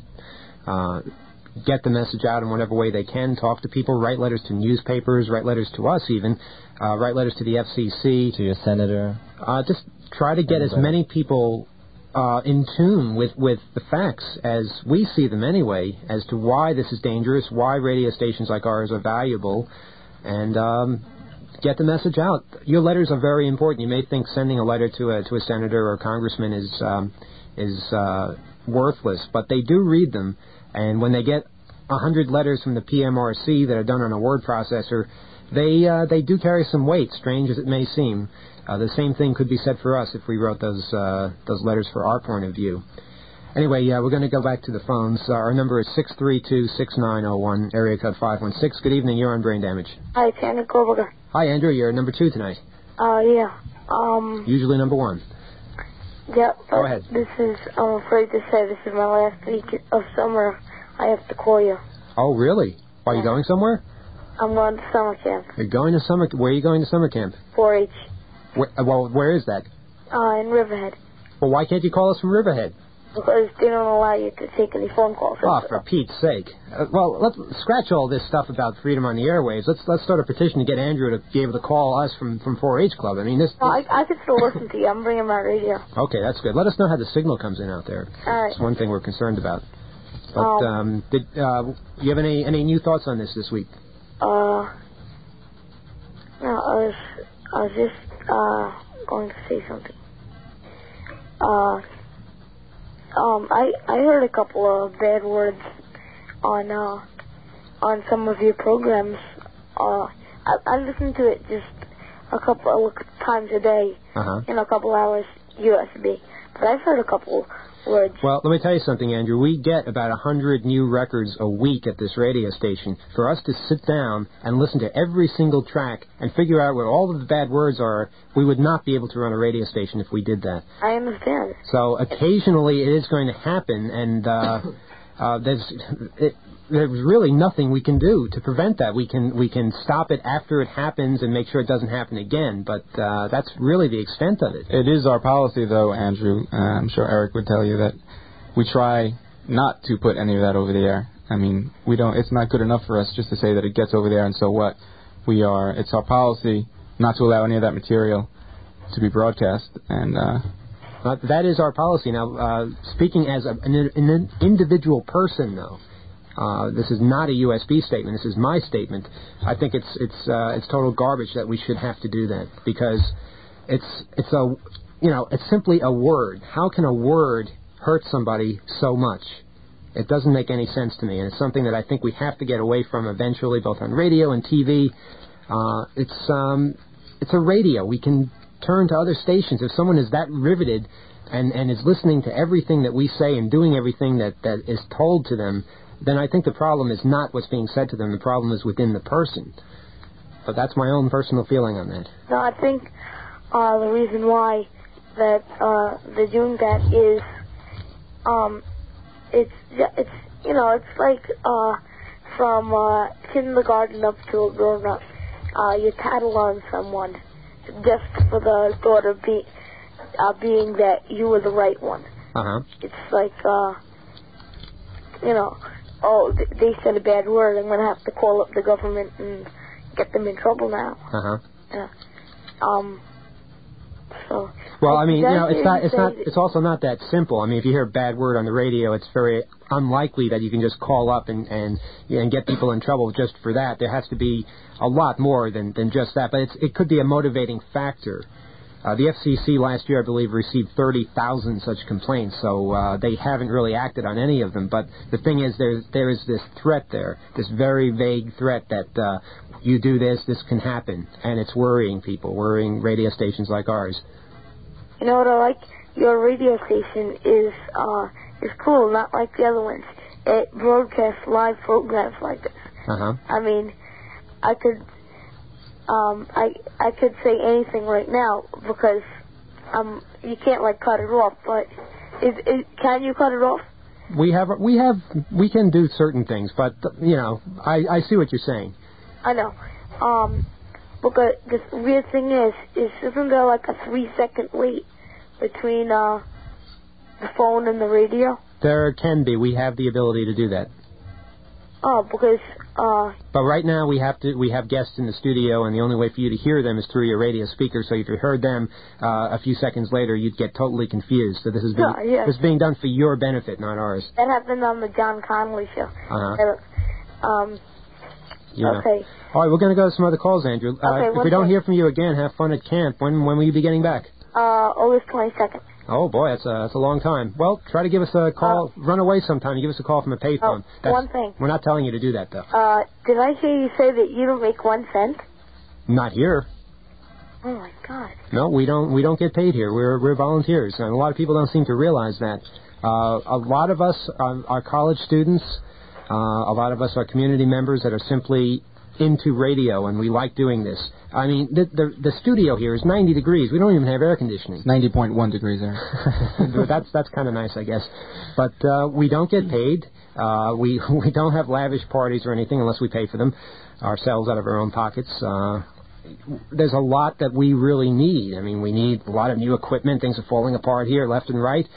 get the message out in whatever way they can. Talk to people, write letters to newspapers, write letters to us even, write letters to the FCC. To your senator. Just try to get as many people in tune with the facts as we see them anyway, as to why this is dangerous, why radio stations like ours are valuable, and get the message out. Your letters are very important. You may think sending a letter to a senator or a congressman is worthless, but they do read them, and when they get 100 letters from the PMRC that are done on a word processor, they do carry some weight, strange as it may seem. The same thing could be said for us if we wrote those letters for our point of view. Anyway, we're going to go back to the phones. Our number is 632-6901, area code 516. Good evening. You're on Brain Damage. Hi, it's Andrew Kovaker. Hi, Andrew. You're number 2 tonight. Yeah. Usually number 1. Yeah. Go ahead. I'm afraid to say this is my last week of summer. I have to call you. Oh, really? Are you going somewhere? I'm going to summer camp. You're going to summer. Where are you going to summer camp? 4-H. Where is that? In Riverhead. Well, why can't you call us from Riverhead? Because they don't allow you to take any phone calls. Oh, for Pete's sake. Well, let's scratch all this stuff about freedom on the airwaves. Let's start a petition to get Andrew to be able to call us from 4-H Club. I mean, this... No, I can still listen to you. I'm bringing my radio. Okay, that's good. Let us know how the signal comes in out there. All right. That's one thing we're concerned about. But did you have any new thoughts on this week? No, I was just going to say something. I heard a couple of bad words on some of your programs. I listen to it just a couple of times a day, in a couple hours USB. But I've heard a couple words. Well, let me tell you something, Andrew. We get about 100 new records a week at this radio station. For us to sit down and listen to every single track and figure out where all of the bad words are, we would not be able to run a radio station if we did that. I understand. So occasionally it is going to happen, and there's really nothing we can do to prevent that. We can stop it after it happens and make sure it doesn't happen again, but that's really the extent of it. It is our policy, though, Andrew. I'm sure Eric would tell you that we try not to put any of that over the air. I mean, we don't. It's not good enough for us just to say that it gets over there and so what. It's our policy not to allow any of that material to be broadcast, and That is our policy. Now, speaking as an individual person, though, this is not a USB statement. This is my statement. I think it's total garbage that we should have to do that, because it's simply a word. How can a word hurt somebody so much? It doesn't make any sense to me, and it's something that I think we have to get away from eventually, both on radio and TV. It's a radio. We can turn to other stations. If someone is that riveted and is listening to everything that we say and doing everything that is told to them, then I think the problem is not what's being said to them. The problem is within the person. But that's my own personal feeling on that. No, I think the reason why that they're doing that is it's like from kindergarten up to a grown up. You tattle on someone just for the thought of being that you were the right one. It's like they said a bad word. I'm going to have to call up the government and get them in trouble now. Yeah. So. Well, I mean, it's also not that simple. I mean, if you hear a bad word on the radio, it's very unlikely that you can just call up and get people in trouble just for that. There has to be a lot more than just that. But it could be a motivating factor. The FCC last year, I believe, received 30,000 such complaints, so they haven't really acted on any of them. But the thing is, there is this threat there, this very vague threat that you do this can happen, and it's worrying people, worrying radio stations like ours. You know what I like? Your radio station is cool, not like the other ones. It broadcasts live programs like this. I mean, I could say anything right now because you can't cut it off. But can you cut it off? We can do certain things, but I see what you're saying. I know. Because the weird thing is isn't there like a 3-second wait between the phone and the radio? There can be. We have the ability to do that. Oh, because But right now we have guests in the studio, and the only way for you to hear them is through your radio speaker. So if you heard them a few seconds later, you'd get totally confused. So this is being done for your benefit, not ours. That happened on the John Connolly show. Okay. All right, we're going to go to some other calls, Andrew. If we don't hear from you again, have fun at camp. When will you be getting back? August 22nd. Oh, boy, that's a long time. Well, try to give us a call. Run away sometime and give us a call from a payphone. One thing. We're not telling you to do that, though. Did I hear you say that you don't make 1 cent? Not here. Oh, my God. No, we don't get paid here. We're volunteers, and a lot of people don't seem to realize that. A lot of us are college students. A lot of us are community members that are simply into radio, and we like doing this. I mean, the studio here is 90 degrees. We don't even have air conditioning. 90.1 degrees there. That's kind of nice, I guess. But we don't get paid. We don't have lavish parties or anything unless we pay for them ourselves out of our own pockets. There's a lot that we really need. I mean, we need a lot of new equipment. Things are falling apart here, left and right.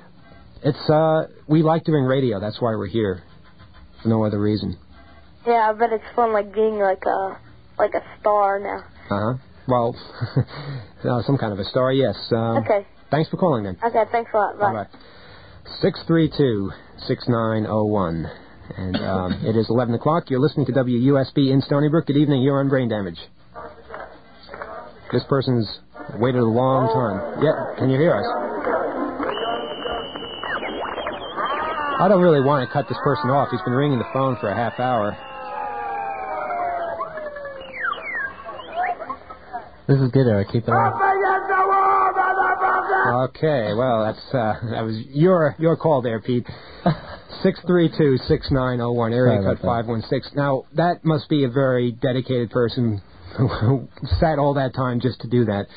We like doing radio. That's why we're here. For no other reason. Yeah, I bet it's fun, being like a star now. Well, some kind of a star, yes. Okay. Thanks for calling, then. Okay, thanks a lot. Bye. Bye-bye. 632-6901. And it is 11 o'clock. You're listening to WUSB in Stony Brook. Good evening. You're on Brain Damage. This person's waited a long time. Yeah, can you hear us? I don't really want to cut this person off. He's been ringing the phone for a half hour. This is good, Eric. Keep it on. Okay, well, that was your call there, Pete. 632-6901, area code 516. Now, that must be a very dedicated person who sat all that time just to do that.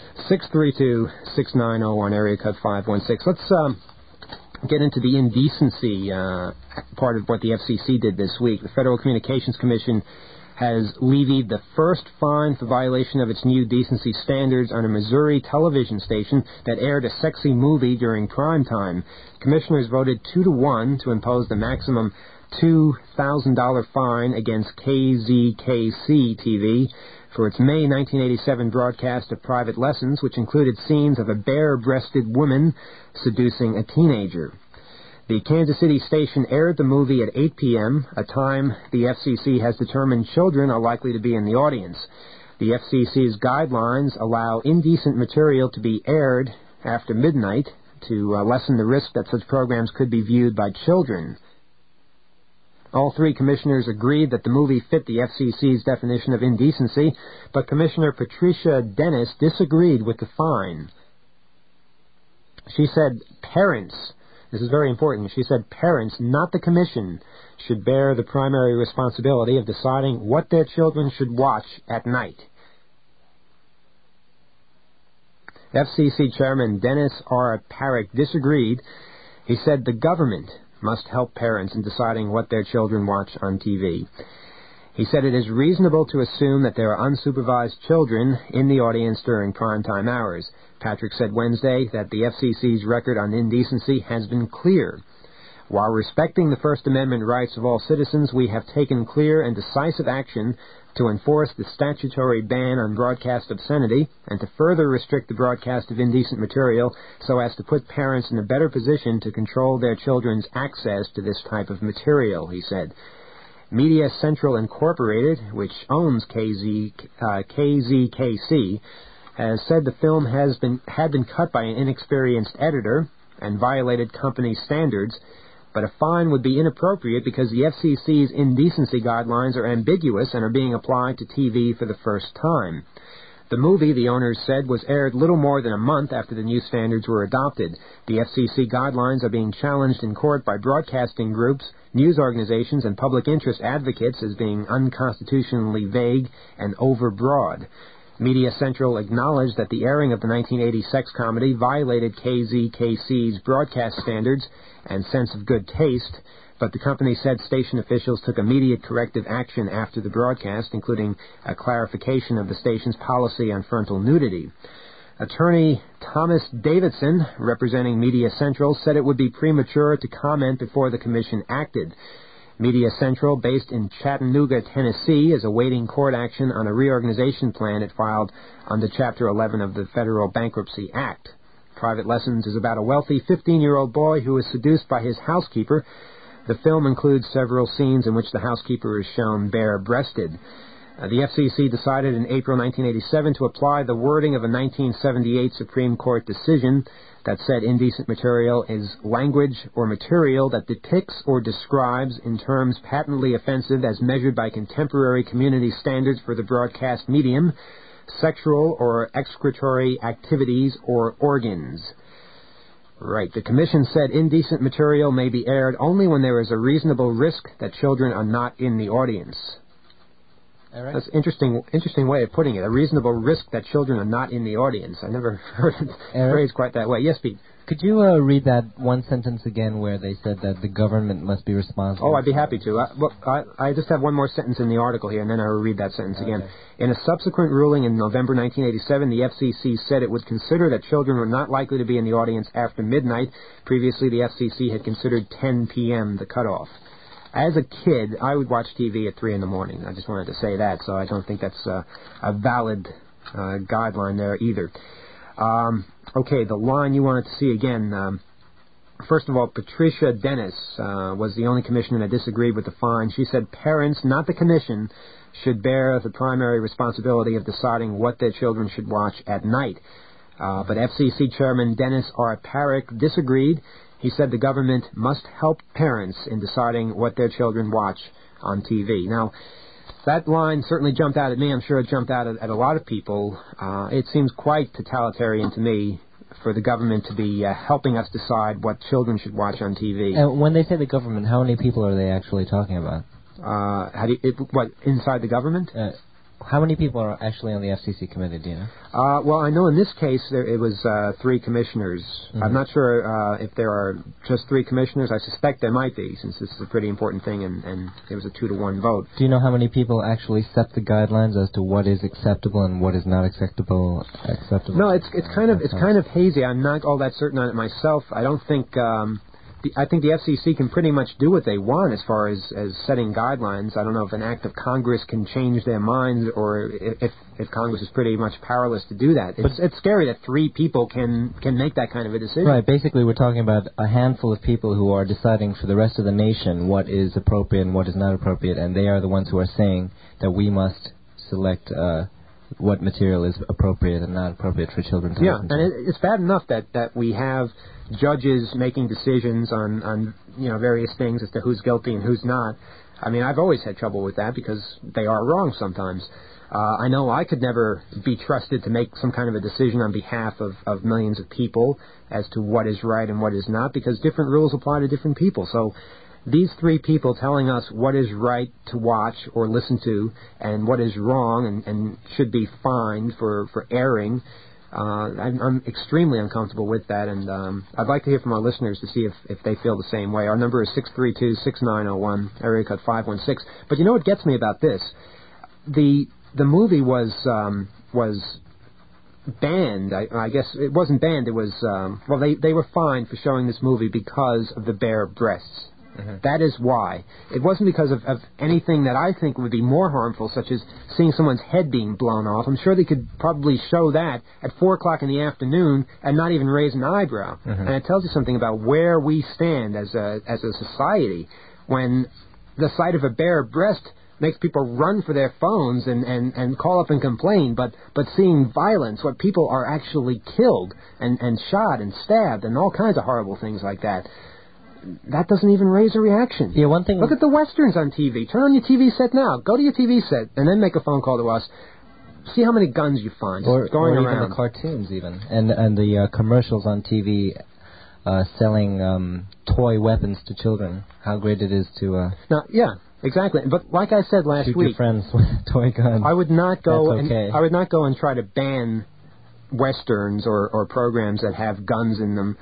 632-6901, area code 516. Let's get into the indecency part of what the FCC did this week. The Federal Communications Commission has levied the first fine for violation of its new decency standards on a Missouri television station that aired a sexy movie during prime time. Commissioners voted 2-1 to impose the maximum $2,000 fine against KZKC TV for its May 1987 broadcast of Private Lessons, which included scenes of a bare-breasted woman seducing a teenager. The Kansas City station aired the movie at 8 p.m., a time the FCC has determined children are likely to be in the audience. The FCC's guidelines allow indecent material to be aired after midnight to lessen the risk that such programs could be viewed by children. All three commissioners agreed that the movie fit the FCC's definition of indecency, but Commissioner Patricia Dennis disagreed with the fine. She said parents, this is very important, she said parents, not the commission, should bear the primary responsibility of deciding what their children should watch at night. FCC Chairman Dennis R. Parrick disagreed. He said the government must help parents in deciding what their children watch on TV. He said it is reasonable to assume that there are unsupervised children in the audience during primetime hours. Patrick said Wednesday that the FCC's record on indecency has been clear. While respecting the First Amendment rights of all citizens, we have taken clear and decisive action to enforce the statutory ban on broadcast obscenity and to further restrict the broadcast of indecent material so as to put parents in a better position to control their children's access to this type of material, he said. Media Central Incorporated, which owns KZKC, has said the film had been cut by an inexperienced editor and violated company standards, but a fine would be inappropriate because the FCC's indecency guidelines are ambiguous and are being applied to TV for the first time. The movie, the owners said, was aired little more than a month after the new standards were adopted. The FCC guidelines are being challenged in court by broadcasting groups, news organizations, and public interest advocates as being unconstitutionally vague and overbroad. Media Central acknowledged that the airing of the 1980 sex comedy violated KZKC's broadcast standards and sense of good taste, but the company said station officials took immediate corrective action after the broadcast, including a clarification of the station's policy on frontal nudity. Attorney Thomas Davidson, representing Media Central, said it would be premature to comment before the commission acted. Media Central, based in Chattanooga, Tennessee, is awaiting court action on a reorganization plan it filed under Chapter 11 of the Federal Bankruptcy Act. Private Lessons is about a wealthy 15-year-old boy who is seduced by his housekeeper. The film includes several scenes in which the housekeeper is shown bare-breasted. The FCC decided in April 1987 to apply the wording of a 1978 Supreme Court decision that said indecent material is language or material that depicts or describes in terms patently offensive as measured by contemporary community standards for the broadcast medium, sexual or excretory activities or organs. Right. The Commission said indecent material may be aired only when there is a reasonable risk that children are not in the audience. Right. That's an interesting way of putting it. A reasonable risk that children are not in the audience. I never heard it phrased quite that way. Yes, Pete. Could you read that one sentence again where they said that the government must be responsible? Oh, I'd be happy to. I just have one more sentence in the article here, and then I will read that sentence again. In a subsequent ruling in November 1987, the FCC said it would consider that children were not likely to be in the audience after midnight. Previously, the FCC had considered 10 p.m. the cutoff. As a kid, I would watch TV at 3 in the morning. I just wanted to say that, so I don't think that's a valid guideline there either. Okay, the line you wanted to see again. First of all, Patricia Dennis was the only commissioner that disagreed with the fine. She said parents, not the commission, should bear the primary responsibility of deciding what their children should watch at night. But FCC Chairman Dennis R. Parrick disagreed. He said the government must help parents in deciding what their children watch on TV. Now, that line certainly jumped out at me. I'm sure it jumped out at a lot of people. It seems quite totalitarian to me for the government to be helping us decide what children should watch on TV. And when they say the government, how many people are they actually talking about? Inside the government? How many people are actually on the FCC committee, do you know? Well, I know in this case it was 3 commissioners. Mm-hmm. I'm not sure if there are just 3 commissioners. I suspect there might be, since this is a pretty important thing, and it was a 2-to-1 vote. Do you know how many people actually set the guidelines as to what is acceptable and what is not acceptable? No, it's kind of hazy. I'm not all that certain on it myself. I don't think I think the FCC can pretty much do what they want as far as setting guidelines. I don't know if an act of Congress can change their minds, or if Congress is pretty much powerless to do that. It's scary that 3 people can make that kind of a decision. Right. Basically, we're talking about a handful of people who are deciding for the rest of the nation what is appropriate and what is not appropriate, and they are the ones who are saying that we must select what material is appropriate and not appropriate for children to listen to. And it's bad enough that we have judges making decisions on various things as to who's guilty and who's not. I mean, I've always had trouble with that because they are wrong sometimes. I know I could never be trusted to make some kind of a decision on behalf of millions of people as to what is right and what is not, because different rules apply to different people. So these 3 people telling us what is right to watch or listen to and what is wrong and should be fined for airing, I'm extremely uncomfortable with that, and I'd like to hear from our listeners to see if they feel the same way. Our number is 632-6901, area code 516. But you know what gets me about this? The movie was banned. I guess it wasn't banned. It was they were fined for showing this movie because of the bare breasts. Mm-hmm. That is why. It wasn't because of anything that I think would be more harmful, such as seeing someone's head being blown off. I'm sure they could probably show that at 4 o'clock in the afternoon and not even raise an eyebrow. Mm-hmm. And it tells you something about where we stand as a society when the sight of a bare breast makes people run for their phones and call up and complain, but seeing violence, where people are actually killed and shot and stabbed and all kinds of horrible things like that, that doesn't even raise a reaction. Yeah, one thing. Look at the westerns on TV. Turn on your TV set now. Go to your TV set and then make a phone call to us. See how many guns you find or going around. Even the cartoons, even and the commercials on TV selling toy weapons to children. How great it is to. Now, yeah. Exactly, but like I said last week, shoot your friends with toy guns. I would not go. Okay. I would not go and try to ban westerns or programs that have guns in them.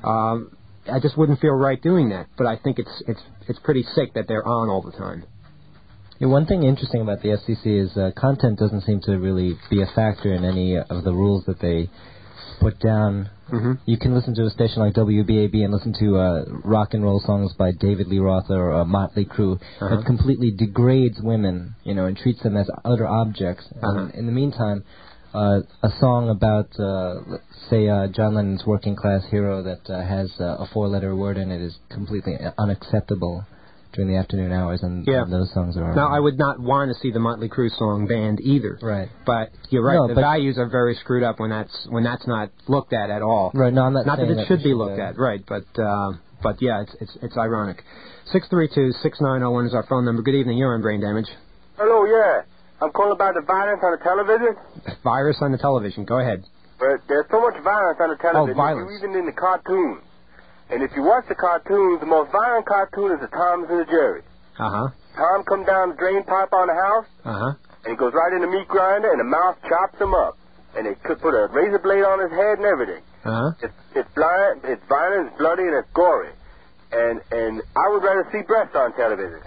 I just wouldn't feel right doing that. But I think it's pretty sick that they're on all the time. Yeah, one thing interesting about the FCC is content doesn't seem to really be a factor in any of the rules that they put down. Mm-hmm. You can listen to a station like WBAB and listen to rock and roll songs by David Lee Roth or Motley Crue that completely degrades women, and treats them as other objects. And in the meantime, a song about, say, John Lennon's Working Class Hero that has a 4-letter word in it is completely unacceptable during the afternoon hours, and those songs are... Now, I would not want to see the Motley Crue song banned either. Right. But you're right, the values are very screwed up when that's not looked at all. Right, no, I'm not saying that it should be looked at, right, but yeah, it's ironic. 632-6901 is our phone number. Good evening, you're on Brain Damage. Hello, yeah. I'm calling about the violence on the television. Virus on the television, go ahead. But there's so much violence on the television, even in the cartoons. And if you watch the cartoons, the most violent cartoon is the Tom and the Jerry. Tom comes down the drain pipe on the house, and he goes right in the meat grinder, and the mouse chops him up. And they could put a razor blade on his head and everything. It's violent, it's bloody, and it's gory. And I would rather see breasts on television.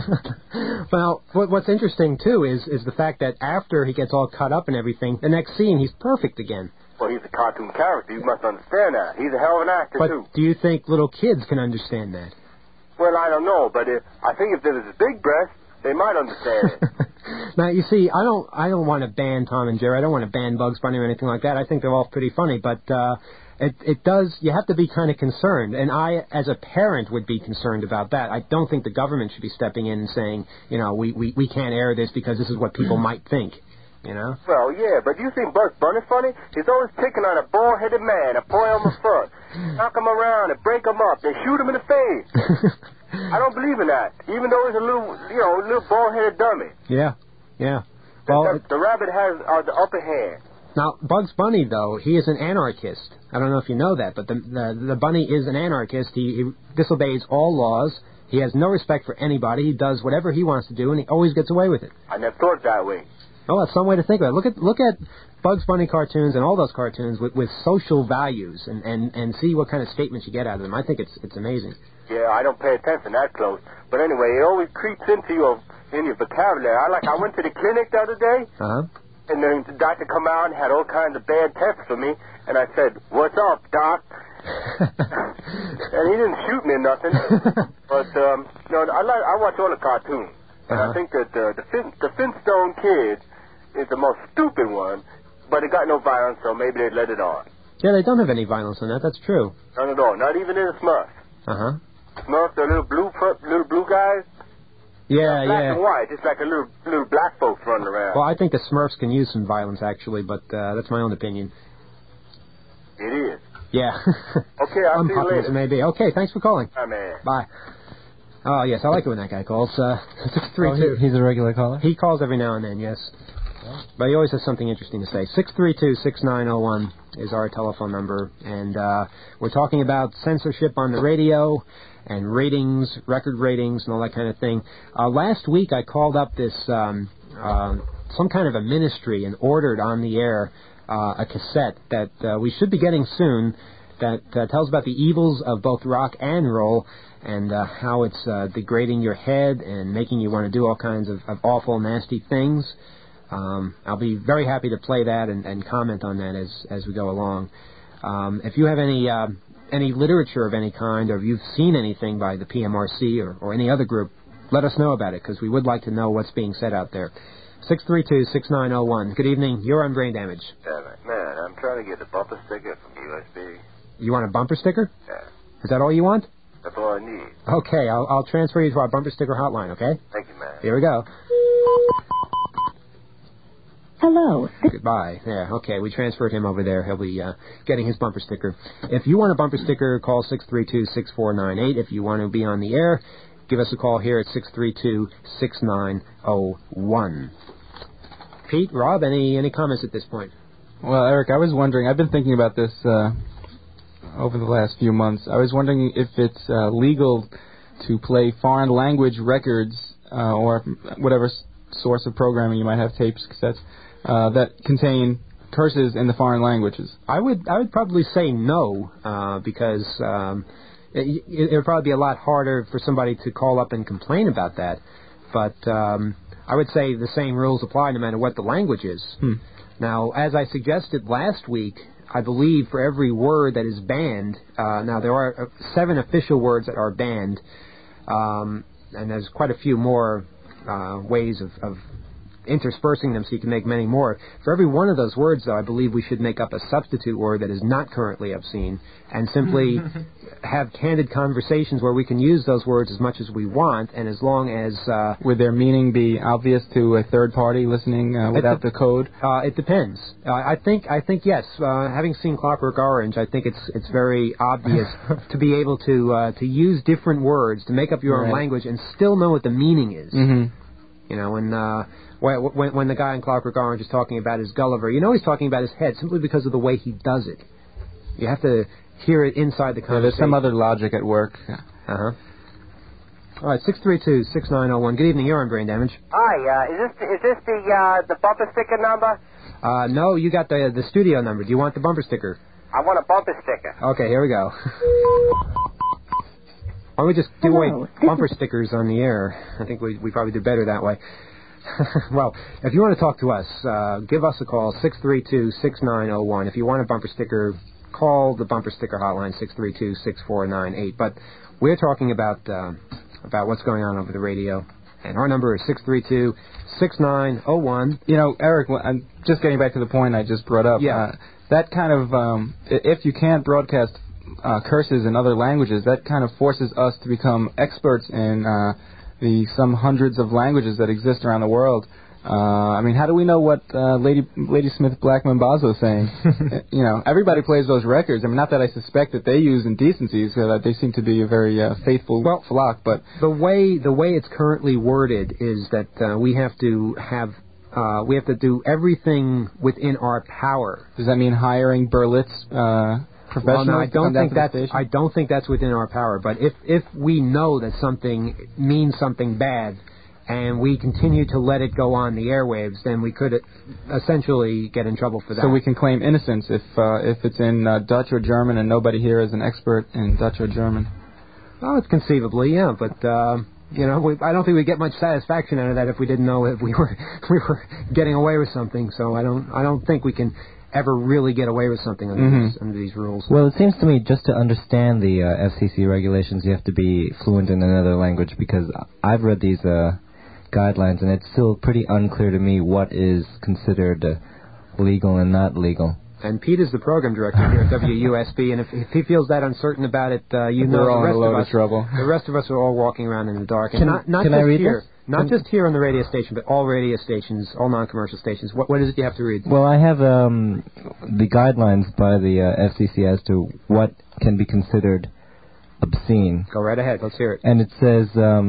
Well, what's interesting, too, is the fact that after he gets all cut up and everything, the next scene, he's perfect again. Well, he's a cartoon character. You must understand that. He's a hell of an actor, too. But do you think little kids can understand that? Well, I don't know, but I think if there was a big breast, they might understand it. Now, you see, I don't want to ban Tom and Jerry. I don't want to ban Bugs Bunny or anything like that. I think they're all pretty funny, but it does, you have to be kind of concerned. And I, as a parent, would be concerned about that. I don't think the government should be stepping in and saying, we can't air this because this is what people might think. Well, yeah, but you think Bugs Bunny funny? He's always picking on a bald-headed man, a boy on the front. Knock him around and break him up. They shoot him in the face. I don't believe in that, even though he's a little bald-headed dummy. Yeah. Well, the rabbit has the upper hand. Now, Bugs Bunny, though, he is an anarchist. I don't know if you know that, but the bunny is an anarchist. He disobeys all laws. He has no respect for anybody. He does whatever he wants to do, and he always gets away with it. I never thought that way. Oh, that's some way to think of it. Look at Bugs Bunny cartoons and all those cartoons with social values and see what kind of statements you get out of them. I think it's amazing. Yeah, I don't pay attention that close. But anyway, it always creeps into your vocabulary. I went to the clinic the other day, And then the doctor come out and had all kinds of bad tests for me. And I said, "What's up, Doc?" And he didn't shoot me or nothing. But I watch all the cartoons, and I think that the Flintstone Kid is the most stupid one. But it got no violence, so maybe they let it on. Yeah, they don't have any violence in that. That's true. None at all. Not even in the Smurfs. Smurfs, the little blue guys. Yeah, black and white, just like a little black folks running around. Well, I think the Smurfs can use some violence, actually, but that's my own opinion. It is. Yeah. Okay, I'll see you later. It may be. Okay, thanks for calling. Bye, man. Bye. Oh, yes, I like it when that guy calls. 632. He's a regular caller? He calls every now and then, yes. But he always has something interesting to say. 632-6901 is our telephone number, and we're talking about censorship on the radio and ratings, record ratings, and all that kind of thing. Last week I called up this some kind of a ministry and ordered on the air a cassette that we should be getting soon that tells about the evils of both rock and roll and how it's degrading your head and making you want to do all kinds of awful, nasty things. I'll be very happy to play that and comment on that as we go along. If you have any literature of any kind, or if you've seen anything by the PMRC or any other group, let us know about it, because we would like to know what's being said out there. 632-6901. Good evening. You're on Brain Damage. Man, I'm trying to get a bumper sticker from USB. You want a bumper sticker? Yeah. Is that all you want? That's all I need. Okay, I'll transfer you to our bumper sticker hotline, okay? Thank you, man. Here we go. Hello. Goodbye. Yeah, okay, we transferred him over there. He'll be getting his bumper sticker. If you want a bumper sticker, call 632-6498. If you want to be on the air, give us a call here at 632-6901. Pete, Rob, any comments at this point? Well, Eric, I was wondering, I've been thinking about this over the last few months. I was wondering if it's legal to play foreign language records or whatever source of programming you might have, tapes, cassettes, that contain curses in the foreign languages. I would probably say no, because it would probably be a lot harder for somebody to call up and complain about that. But I would say the same rules apply no matter what the language is. Now, as I suggested last week, I believe for every word that is banned, now there are 7 official words that are banned, and there's quite a few more ways of interspersing them so you can make many more. For every one of those words, though, I believe we should make up a substitute word that is not currently obscene and simply have candid conversations where we can use those words as much as we want, and as long as... would their meaning be obvious to a third party listening without the code? It depends. I think yes. Having seen Clockwork Orange, I think it's very obvious to be able to use different words to make up your own language and still know what the meaning is. Mm-hmm. You know, when the guy in Clockwork Orange is talking about his Gulliver, you know he's talking about his head simply because of the way he does it. You have to hear it inside the conversation. There's some other logic at work. All right, 632-6901. Good evening. You're on Brain Damage. Hi. Is this the bumper sticker number? No, you got the studio number. Do you want the bumper sticker? I want a bumper sticker. Okay, here we go. Why don't we just give away bumper stickers on the air? I think we probably do better that way. Well, if you want to talk to us, give us a call, 632-6901. If you want a bumper sticker, call the bumper sticker hotline, 632-6498. But we're talking about what's going on over the radio, and our number is 632-6901. You know, Eric, I'm just getting back to the point I just brought up. Yeah. That kind of, if you can't broadcast curses in other languages, that kind of forces us to become experts in the some hundreds of languages that exist around the world. I mean, how do we know what Lady Smith Black Mambazo is saying? You know, everybody plays those records. I mean, not that I suspect that they use indecencies, that they seem to be a very faithful flock, but the way it's currently worded is that we have to do everything within our power. Does that mean hiring Berlitz professionals? Well, no, I don't think that's within our power. But if we know that something means something bad, and we continue to let it go on the airwaves, then we could essentially get in trouble for that. So we can claim innocence if it's in Dutch or German, and nobody here is an expert in Dutch or German. Oh, it's conceivably, yeah, but You know, I don't think we'd get much satisfaction out of that if we didn't know if we were getting away with something. So I don't think we can ever really get away with something under these rules. Well, it seems to me just to understand the FCC regulations, you have to be fluent in another language, because I've read these guidelines, and it's still pretty unclear to me what is considered legal and not legal. And Pete is the program director here at WUSB, and if he feels that uncertain about it, you know, we're all in a load of trouble. The rest of us are all walking around in the dark. Can I read this? Not just here on the radio station, but all radio stations, all non-commercial stations. What is it you have to read? Well, I have the guidelines by the FCC as to what can be considered obscene. Go right ahead. Let's hear it. And it says,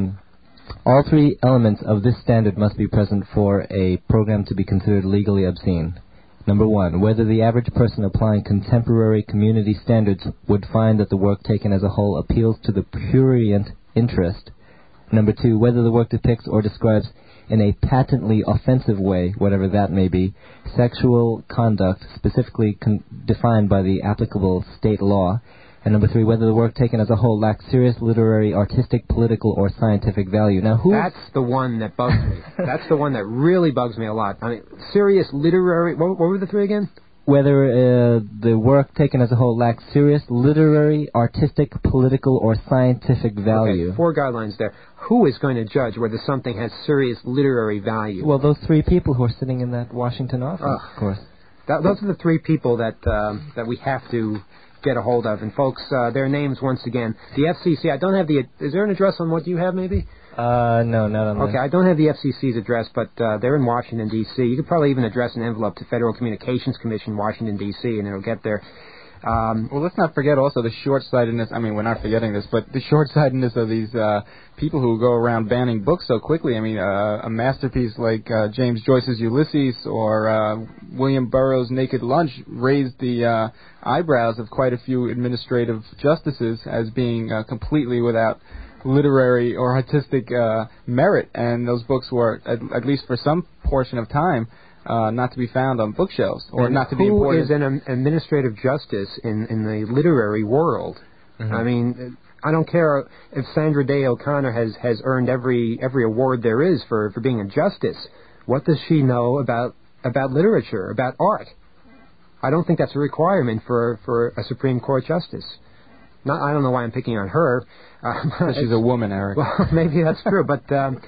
all three elements of this standard must be present for a program to be considered legally obscene. Number one, whether the average person applying contemporary community standards would find that the work taken as a whole appeals to the prurient interest. Number two, whether the work depicts or describes in a patently offensive way, whatever that may be, sexual conduct specifically defined by the applicable state law. And number three, whether the work taken as a whole lacks serious literary, artistic, political, or scientific value. Now, That's the one that bugs me. That's the one that really bugs me a lot. I mean, serious literary... What were the three again? Whether the work taken as a whole lacks serious literary, artistic, political, or scientific value. Okay, 4 guidelines there. Who is going to judge whether something has serious literary value? Well, those 3 people who are sitting in that Washington office, of course. Those are the 3 people that we have to get a hold of. And folks, their names once again. The FCC, I don't have the... Is there an address on what you have, maybe? No, not on Okay, I don't have the FCC's address, but they're in Washington, D.C. You could probably even address an envelope to Federal Communications Commission, Washington, D.C., and it'll get there. Well, let's not forget also the short-sightedness. I mean, we're not forgetting this, but the short-sightedness of these people who go around banning books so quickly. I mean, a masterpiece like James Joyce's Ulysses or William Burroughs' Naked Lunch raised the eyebrows of quite a few administrative justices as being completely without literary or artistic merit, and those books were, at least for some portion of time, not to be found on bookshelves, or not to be imported. Who is an administrative justice in the literary world? I mean, I don't care if Sandra Day O'Connor has earned every award there is for being a justice. What does she know about literature, about art? I don't think that's a requirement for a Supreme Court justice. I don't know why I'm picking on her. She's a woman, Eric. Well, maybe that's true, but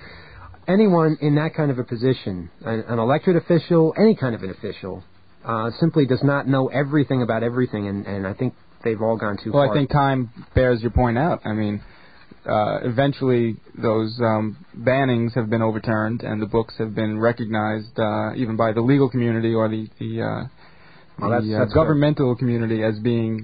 anyone in that kind of a position, an elected official, any kind of an official, simply does not know everything about everything, and I think they've all gone too far. Well, I think time bears your point out. I mean, eventually those bannings have been overturned, and the books have been recognized even by the legal community or the governmental community as being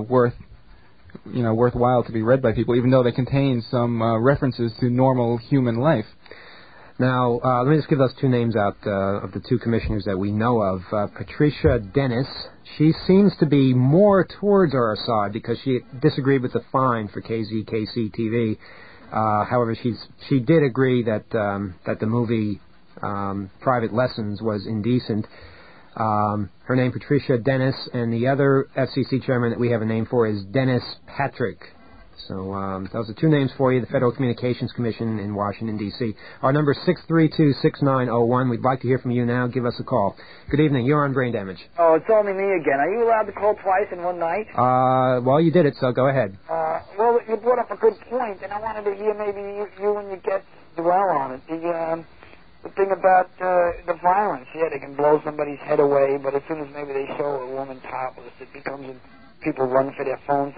worthwhile to be read by people, even though they contain some references to normal human life. Now, let me just give those 2 names out of the 2 commissioners that we know of. Patricia Dennis, she seems to be more towards our side because she disagreed with the fine for KZKC-TV. However, she did agree that the movie Private Lessons was indecent. Her name, Patricia Dennis, and the other FCC chairman that we have a name for is Dennis Patrick. So those are 2 names for you, the Federal Communications Commission in Washington, D.C. Our number is 632-6901. We'd like to hear from you now. Give us a call. Good evening. You're on Brain Damage. Oh, it's only me again. Are you allowed to call twice in one night? Well, you did it, so go ahead. Well, you brought up a good point, and I wanted to hear maybe you and your guests dwell on it. The thing about the violence. Yeah, they can blow somebody's head away, but as soon as maybe they show a woman topless, it becomes people run for their phones.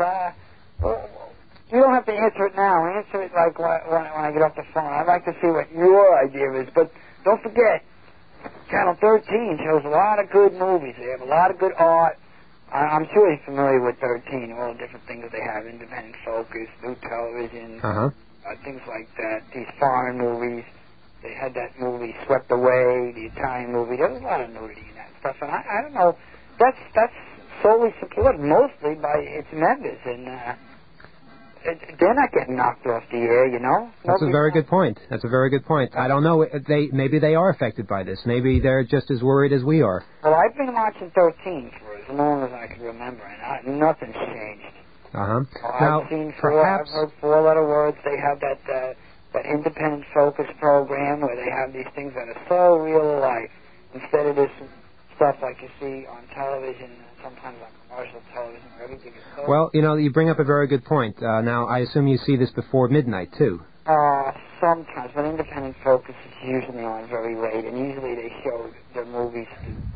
You don't have to answer it now. Answer it like when I get off the phone. I'd like to see what your idea is. But don't forget, Channel 13 shows a lot of good movies. They have a lot of good art. I'm sure you're familiar with 13, all the different things that they have, independent focus, new television, things like that, these foreign movies. They had that movie Swept Away, the Italian movie. There was a lot of nudity in that stuff. And I don't know, that's solely supported mostly by its members. And they're not getting knocked off the air, you know. That's a very good point. That's a very good point. I don't know. Maybe they are affected by this. Maybe they're just as worried as we are. Well, I've been watching 13 for as long as I can remember, and nothing's changed. Now, I've seen I've heard 4-letter words. They have that an independent focus program where they have these things that are so real to life instead of this stuff like you see on television, sometimes on commercial television, where everything is so... Well, you bring up a very good point. Now, I assume you see this before midnight, too. Sometimes, but independent focus is usually on very late, and usually they show their movies...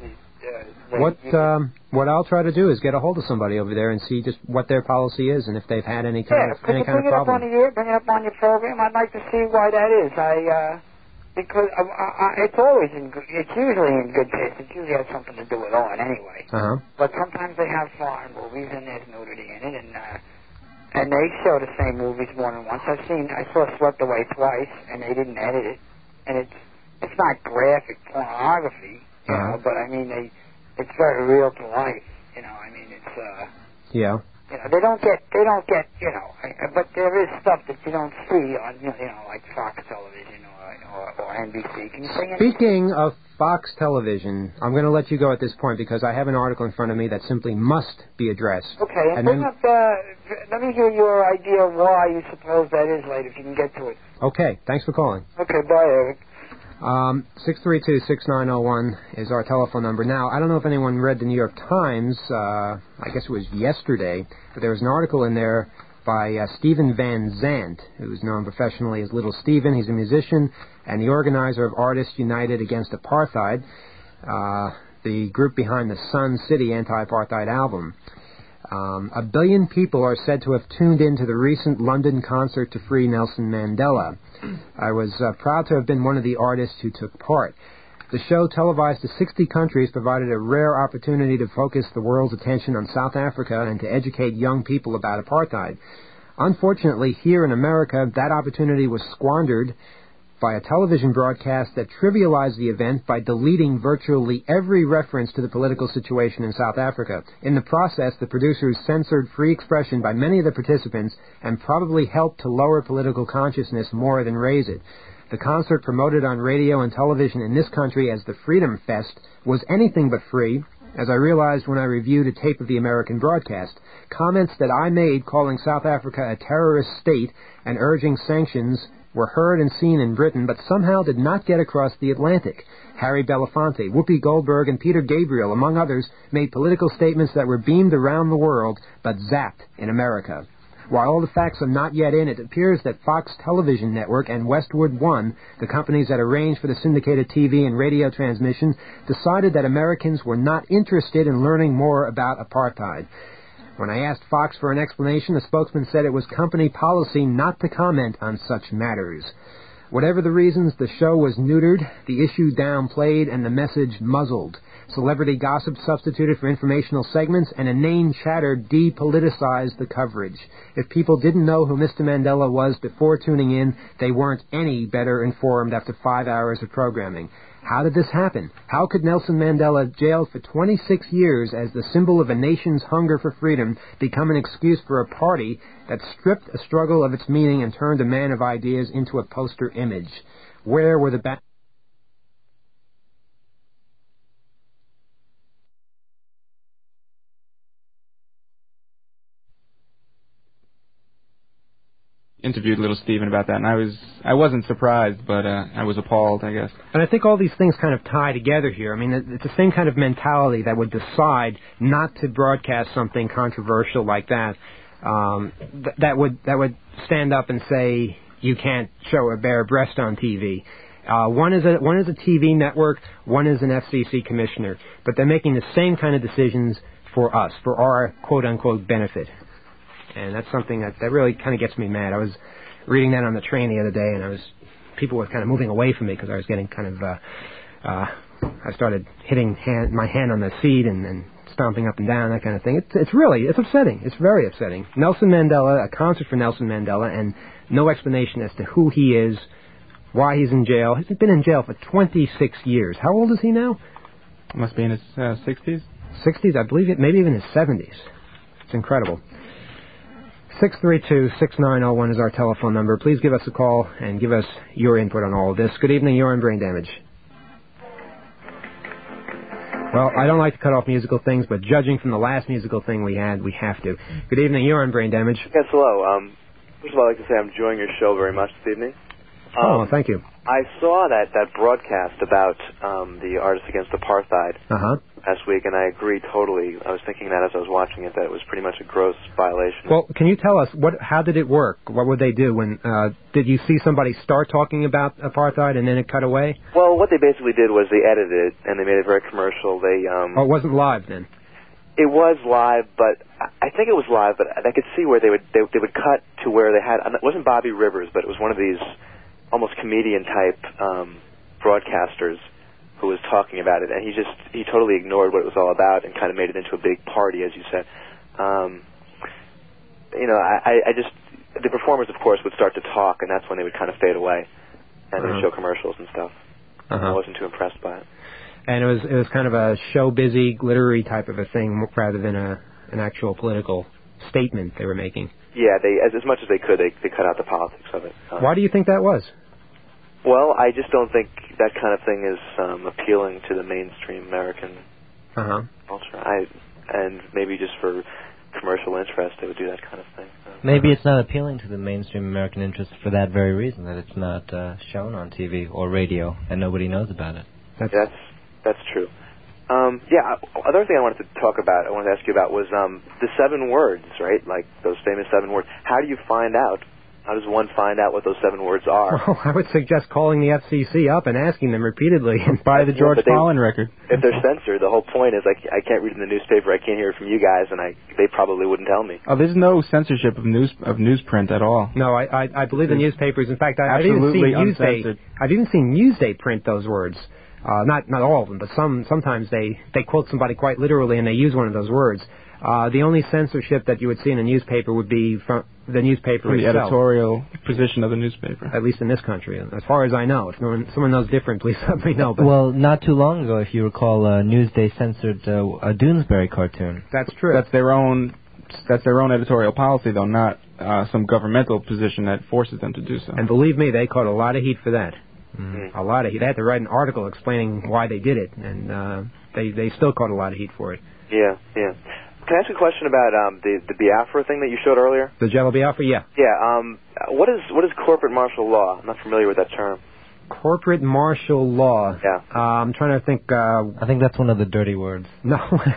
What I'll try to do is get a hold of somebody over there and see just what their policy is and if they've had any kind of problem. Bring it up on your program. I'd like to see why that is. Because it's usually in good taste. It usually has something to do with on anyway. But sometimes they have foreign movies and there's nudity in it, and they show the same movies more than once. I saw Swept Away twice, and they didn't edit it, and it's not graphic pornography, but I mean it's very real to life. It's yeah. They don't get, but there is stuff that you don't see on, like Fox Television or NBC. Can you say anything? Speaking of Fox Television, I'm going to let you go at this point because I have an article in front of me that simply must be addressed. Okay, and bring up, let me hear your idea of why you suppose that is later, if you can get to it. Okay, thanks for calling. Okay, bye, Eric. 632-6901 is our telephone number. Now, I don't know if anyone read the New York Times, I guess it was yesterday, but there was an article in there by Stephen Van Zandt, who's known professionally as Little Steven. He's a musician and the organizer of Artists United Against Apartheid, the group behind the Sun City anti-apartheid album. 1 billion people are said to have tuned into the recent London concert to free Nelson Mandela. I was proud to have been one of the artists who took part. The show, televised to 60 countries, provided a rare opportunity to focus the world's attention on South Africa and to educate young people about apartheid. Unfortunately, here in America, that opportunity was squandered by a television broadcast that trivialized the event by deleting virtually every reference to the political situation in South Africa. In the process, the producers censored free expression by many of the participants and probably helped to lower political consciousness more than raise it. The concert, promoted on radio and television in this country as the Freedom Fest, was anything but free, as I realized when I reviewed a tape of the American broadcast. Comments that I made calling South Africa a terrorist state and urging sanctions were heard and seen in Britain, but somehow did not get across the Atlantic. Harry Belafonte, Whoopi Goldberg, and Peter Gabriel, among others, made political statements that were beamed around the world, but zapped in America. While all the facts are not yet in, it appears that Fox Television Network and Westwood One, the companies that arranged for the syndicated TV and radio transmission, decided that Americans were not interested in learning more about apartheid. When I asked Fox for an explanation, the spokesman said it was company policy not to comment on such matters. Whatever the reasons, the show was neutered, the issue downplayed, and the message muzzled. Celebrity gossip substituted for informational segments, and inane chatter depoliticized the coverage. If people didn't know who Mr. Mandela was before tuning in, they weren't any better informed after 5 hours of programming. How did this happen? How could Nelson Mandela, jailed for 26 years as the symbol of a nation's hunger for freedom, become an excuse for a party that stripped a struggle of its meaning and turned a man of ideas into a poster image? Where were the interviewed Little Steven about that, and I wasn't surprised, but I was appalled, I guess. And I think all these things kind of tie together here. I mean, it's the same kind of mentality that would decide not to broadcast something controversial like that. That would stand up and say you can't show a bare breast on TV. One is a TV network, one is an FCC commissioner, but they're making the same kind of decisions for us, for our quote-unquote benefit. And that's something that really kind of gets me mad. I was reading that on the train the other day, and people were kind of moving away from me because I was getting kind of, I started hitting my hand on the seat and stomping up and down, that kind of thing. It's upsetting. It's very upsetting. Nelson Mandela, a concert for Nelson Mandela, and no explanation as to who he is, why he's in jail. He's been in jail for 26 years. How old is he now? Must be in his 60s. 60s, I believe, maybe even his 70s. It's incredible. 632-6901 is our telephone number. Please give us a call and give us your input on all of this. Good evening, you're on Brain Damage. Well, I don't like to cut off musical things, but judging from the last musical thing we had, we have to. Good evening, you're on Brain Damage. Yes, hello. First of all, I'd like to say I'm enjoying your show very much this evening. Thank you. I saw that broadcast about the Artists Against Apartheid last week, and I agree totally. I was thinking that as I was watching it, that it was pretty much a gross violation. Well, can you tell us how did it work? What would they do? Did you see somebody start talking about apartheid and then it cut away? Well, what they basically did was they edited it and they made it very commercial. They it wasn't live then. It was live, but I think it was live. But I could see where they would cut to where they had. It wasn't Bobby Rivers, but it was one of these almost comedian type broadcasters who was talking about it, and he totally ignored what it was all about and kind of made it into a big party, as you said. The performers, of course, would start to talk, and that's when they would kind of fade away, and they would show commercials and stuff. I wasn't too impressed by it. And it was kind of a show busy, glittery type of a thing rather than an actual political statement they were making. Yeah, they as much as they could, they cut out the politics of it. Why do you think that was? Well, I just don't think that kind of thing is appealing to the mainstream American culture. And maybe just for commercial interest, they would do that kind of thing. Maybe it's not appealing to the mainstream American interest for that very reason, that it's not shown on TV or radio, and nobody knows about it. That's true. Other thing I wanted to ask you about was the 7 words, right? Like those famous 7 words. How do you find out? How does one find out what those 7 words are? Well, I would suggest calling the FCC up and asking them repeatedly. Buy the George Carlin record. If they're censored, the whole point is I can't read it in the newspaper. I can't hear it from you guys, and they probably wouldn't tell me. Oh, there's no censorship of newsprint at all. No, I believe the newspapers. In fact, I've even seen Newsday print those words. Not all of them, but sometimes they quote somebody quite literally and they use one of those words. The only censorship that you would see in a newspaper would be from the newspaper itself. The editorial position of the newspaper. At least in this country, as far as I know. If someone knows different, please let me know. But well, not too long ago, if you recall, Newsday censored a Doonesbury cartoon. That's true. That's their own editorial policy, though, not some governmental position that forces them to do so. And believe me, they caught a lot of heat for that. A lot of heat. They had to write an article explaining why they did it, and they still caught a lot of heat for it. Yeah. Can I ask you a question about the Biafra thing that you showed earlier? The Jello Biafra, yeah. Yeah. What is corporate martial law? I'm not familiar with that term. Corporate martial law. Yeah. I'm trying to think. I think that's one of the dirty words. No.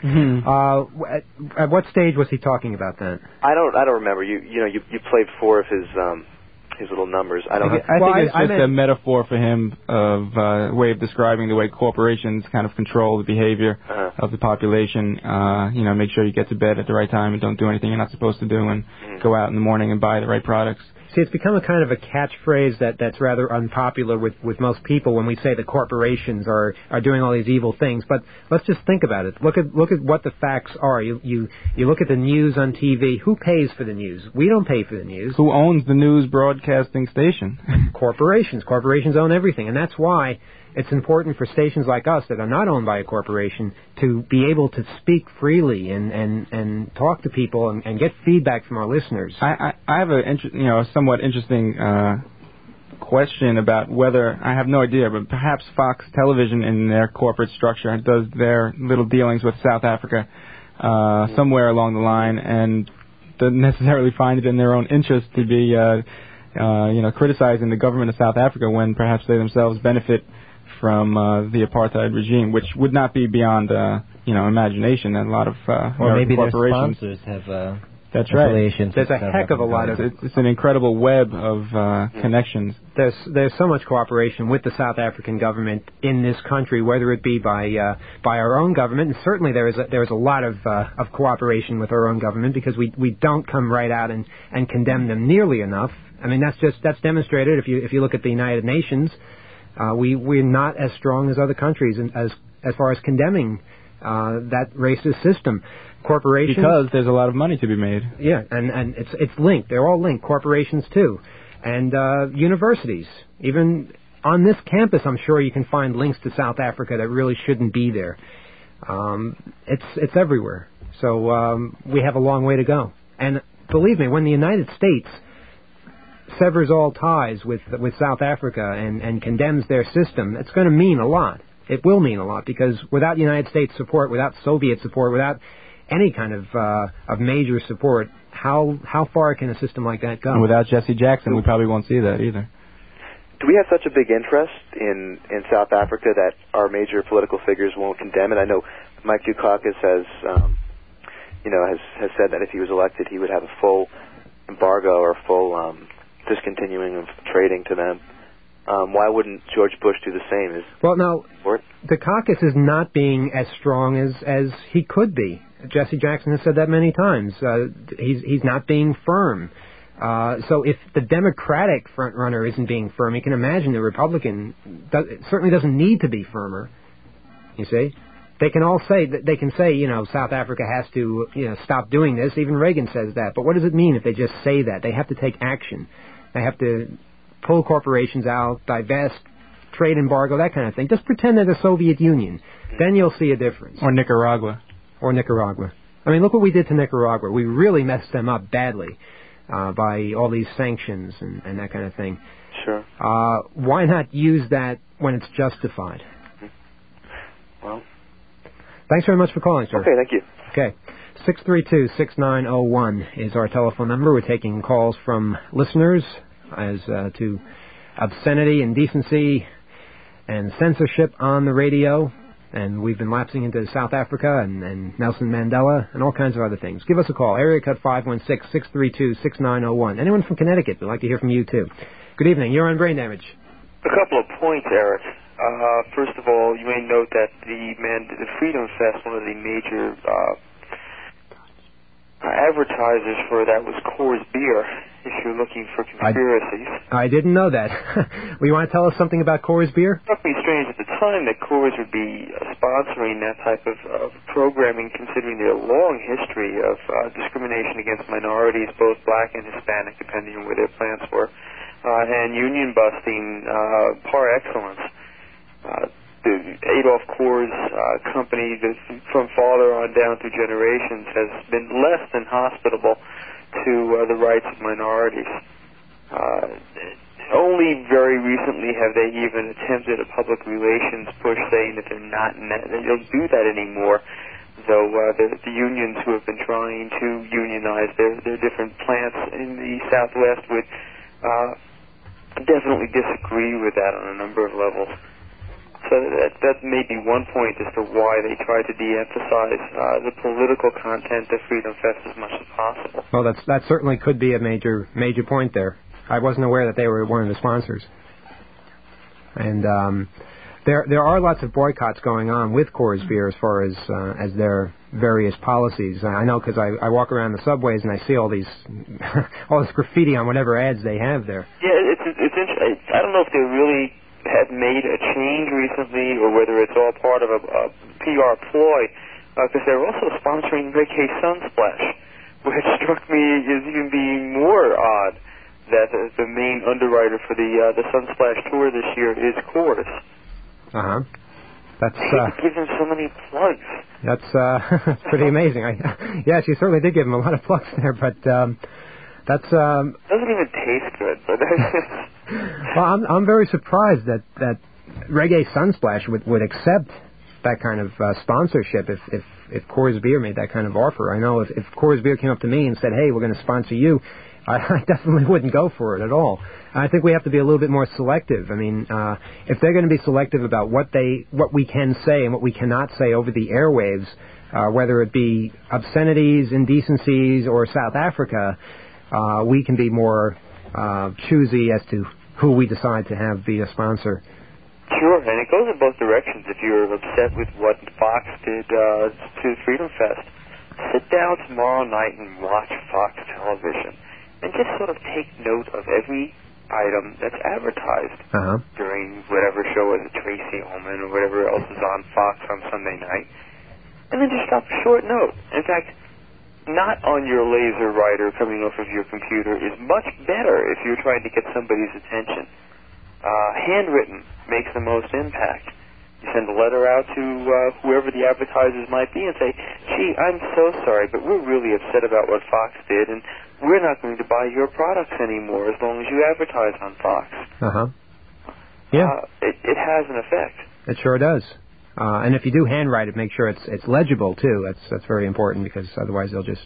At what stage was he talking about that? I don't remember. You played 4 of his little numbers. I think it's just a metaphor for him of a way of describing the way corporations kind of control the behavior of the population. Make sure you get to bed at the right time and don't do anything you're not supposed to do, and go out in the morning and buy the right products. See, it's become a kind of a catchphrase that's rather unpopular with most people when we say the corporations are doing all these evil things. But let's just think about it. Look at what the facts are. You look at the news on TV. Who pays for the news? We don't pay for the news. Who owns the news broadcasting station? Corporations. Corporations own everything, and that's why it's important for stations like us that are not owned by a corporation to be able to speak freely and talk to people and get feedback from our listeners. I have a somewhat interesting question about whether, I have no idea, but perhaps Fox Television in their corporate structure does their little dealings with South Africa somewhere along the line and doesn't necessarily find it in their own interest to be criticizing the government of South Africa when perhaps they themselves benefit from the apartheid regime, which would not be beyond imagination. And a lot of or maybe their corporations sponsors have that's right. There's a heck of a lot of it's an incredible web of connections. There's so much cooperation with the South African government in this country, whether it be by our own government, and certainly there is a lot of cooperation with our own government because we don't come right out and condemn them nearly enough. I mean that's demonstrated if you look at the United Nations. We're not as strong as other countries as far as condemning that racist system. Corporations, because there's a lot of money to be made. Yeah, and it's linked. They're all linked. Corporations too, and universities. Even on this campus, I'm sure you can find links to South Africa that really shouldn't be there. It's everywhere. So we have a long way to go. And believe me, when the United States severs all ties with South Africa and condemns their system, it's going to mean a lot. It will mean a lot because without United States support, without Soviet support, without any kind of major support, how far can a system like that go? And without Jesse Jackson, we probably won't see that either. do we have such a big interest in South Africa that our major political figures won't condemn it? I know Mike Dukakis has said that if he was elected, he would have a full embargo or full discontinuing of trading to them. Why wouldn't George Bush do the same? Well, now, Dukakis is not being as strong as he could be. Jesse Jackson has said that many times. He's not being firm. So if the Democratic frontrunner isn't being firm, you can imagine the Republican certainly doesn't need to be firmer. You see? They can all say, South Africa has to, stop doing this. Even Reagan says that. But what does it mean if they just say that? They have to take action. They have to pull corporations out, divest, trade embargo, that kind of thing. Just pretend they're the Soviet Union. Then you'll see a difference. Or Nicaragua. I mean, look what we did to Nicaragua. We really messed them up badly by all these sanctions and that kind of thing. Sure. Why not use that when it's justified? Well, thanks very much for calling, sir. Okay, thank you. Okay. 632-6901 is our telephone number. We're taking calls from listeners as to obscenity, indecency, and censorship on the radio. And we've been lapsing into South Africa and Nelson Mandela and all kinds of other things. Give us a call. Area code 516-632-6901. Anyone from Connecticut, we'd like to hear from you, too. Good evening. You're on Brain Damage. A couple of points, Eric. First of all, you may note that the Freedom Fest, one of the major advertisers for that was Coors Beer, if you're looking for conspiracies. I didn't know that. Well, you want to tell us something about Coors Beer? It struck me strange at the time that Coors would be sponsoring that type of programming, considering their long history of discrimination against minorities, both black and Hispanic, depending on where their plants were, and union busting par excellence. The Adolf Coors company, from father on down through generations, has been less than hospitable to the rights of minorities. Only very recently have they even attempted a public relations push saying that they don't do that anymore, though the unions who have been trying to unionize their different plants in the Southwest would definitely disagree with that on a number of levels. So that may be one point as to why they try to de-emphasize the political content of Freedom Fest as much as possible. Well, that certainly could be a major point there. I wasn't aware that they were one of the sponsors. And there are lots of boycotts going on with Coors Beer as far as their various policies. I know because I walk around the subways and I see all this graffiti on whatever ads they have there. Yeah, it's interesting. I don't know if they really have made a change recently, or whether it's all part of a PR ploy, because they're also sponsoring Reggae Sunsplash, which struck me as even being more odd that the main underwriter for the Sunsplash tour this year is Coors. That's give them so many plugs. That's pretty amazing. Yes, you certainly did give them a lot of plugs there, but that's doesn't even taste good. But well, I'm very surprised that Reggae Sunsplash would accept that kind of sponsorship if Coors Beer made that kind of offer. I know if Coors Beer came up to me and said, "Hey, we're going to sponsor you," I definitely wouldn't go for it at all. I think we have to be a little bit more selective. I mean, if they're going to be selective about what we can say and what we cannot say over the airwaves, whether it be obscenities, indecencies, or South Africa, we can be more choosy as to who we decide to have be a sponsor. Sure, and it goes in both directions. If you're upset with what Fox did to Freedom Fest, sit down tomorrow night and watch Fox television, and just sort of take note of every item that's advertised during whatever show, is Tracy Ullman or whatever else is on Fox on Sunday night, and then just drop a short note. In fact, not on your laser writer coming off of your computer is much better if you're trying to get somebody's attention. Handwritten makes the most impact. You send a letter out to whoever the advertisers might be and say, "Gee, I'm so sorry, but we're really upset about what Fox did, and we're not going to buy your products anymore as long as you advertise on Fox." Yeah. It has an effect. It sure does. And if you do handwrite it, make sure it's legible too. That's very important, because otherwise they'll just,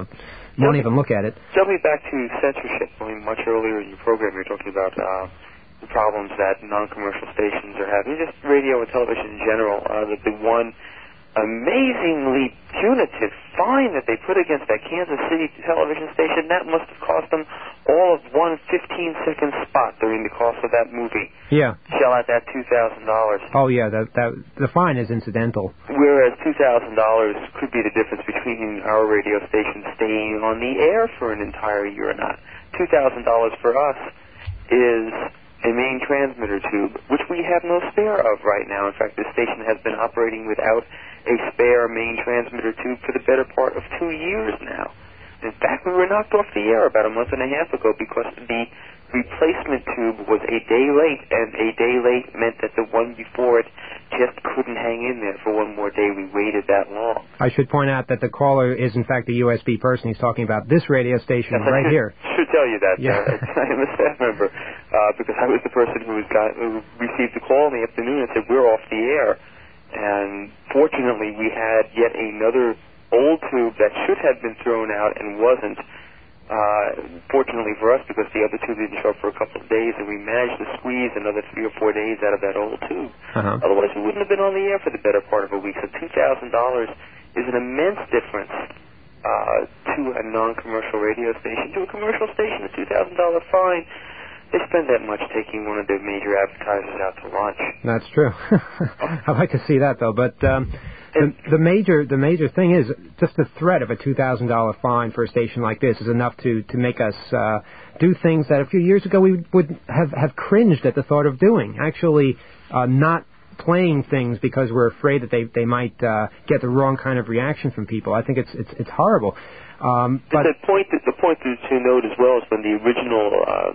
won't even look at it. Jumping back to censorship, much earlier in your program, you were talking about the problems that non-commercial stations are having, just radio and television in general. The one amazingly punitive fine that they put against that Kansas City television station, that must have cost them all of one 15-second spot during the cost of that movie. Yeah. Shell out that $2,000. Oh, yeah, the fine is incidental. Whereas $2,000 could be the difference between our radio station staying on the air for an entire year or not. $2,000 for us is a main transmitter tube, which we have no spare of right now. In fact, the station has been operating without a spare main transmitter tube for the better part of 2 years now. In fact, we were knocked off the air about a month and a half ago because the replacement tube was a day late, and a day late meant that the one before it just couldn't hang in there for one more day. We waited that long. I should point out that the caller is, in fact, a USB person. He's talking about this radio station right here. I should tell you that. Yeah. I am a staff member because I was the person who received the call in the afternoon and said, we're off the air. And fortunately, we had yet another old tube that should have been thrown out and wasn't. Fortunately for us, because the other tube didn't show up for a couple of days, and we managed to squeeze another 3 or 4 days out of that old tube. Otherwise, we wouldn't have been on the air for the better part of a week. So $2,000 is an immense difference to a non-commercial radio station. To a commercial station, a $2,000 fine. They spend that much taking one of their major advertisers out to lunch. That's true. I'd like to see that, though. But the major thing is just the threat of a $2,000 fine for a station like this is enough to make us do things that a few years ago we would have cringed at the thought of doing. Actually, not playing things because we're afraid that they might get the wrong kind of reaction from people. I think it's horrible. But the point to note as well is when the original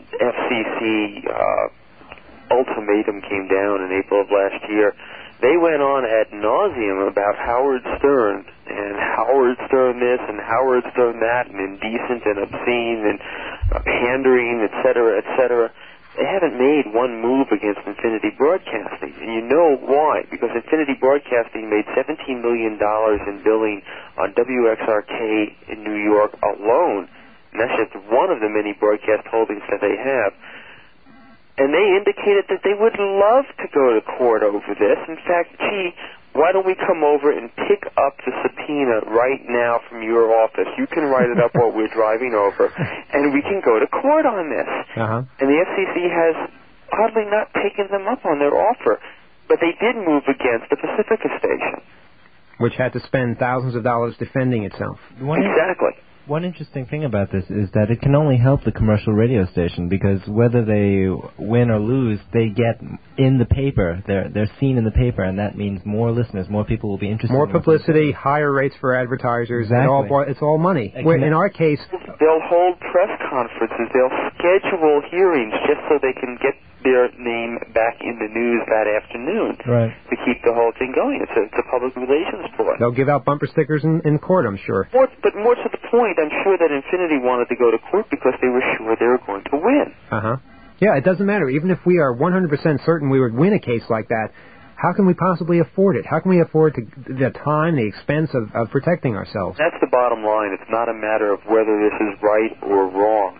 FCC ultimatum came down in April of last year, they went on ad nauseum about Howard Stern and Howard Stern this and Howard Stern that and indecent and obscene and pandering, et cetera, et cetera. They haven't made one move against Infinity Broadcasting, and you know why. Because Infinity Broadcasting made $17 million in billing on WXRK in New York alone, and that's just one of the many broadcast holdings that they have. And they indicated that they would love to go to court over this. In fact, gee, why don't we come over and pick up the subpoena right now from your office? You can write it up while we're driving over, and we can go to court on this. And the FCC has oddly not taken them up on their offer, but they did move against the Pacifica station, which had to spend thousands of dollars defending itself. Exactly. One interesting thing about this is that it can only help the commercial radio station, because whether they win or lose, they get in the paper. They're seen in the paper, and that means more listeners, more people will be interested. More publicity, higher rates for advertisers. Exactly. It's all money. In our case, they'll hold press conferences. They'll schedule hearings just so they can get their name back in the news that afternoon to keep the whole thing going. It's a public relations ploy. They'll give out bumper stickers in court, I'm sure. But more to the point, I'm sure that Infinity wanted to go to court because they were sure they were going to win. Yeah, it doesn't matter. Even if we are 100% certain we would win a case like that, how can we possibly afford it? How can we afford the time, the expense of protecting ourselves? That's the bottom line. It's not a matter of whether this is right or wrong.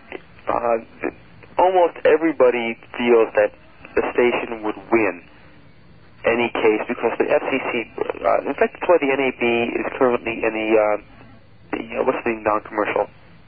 Almost everybody feels that the station would win any case because the FCC, in fact, that's why the NAB is currently in what's the non-commercial?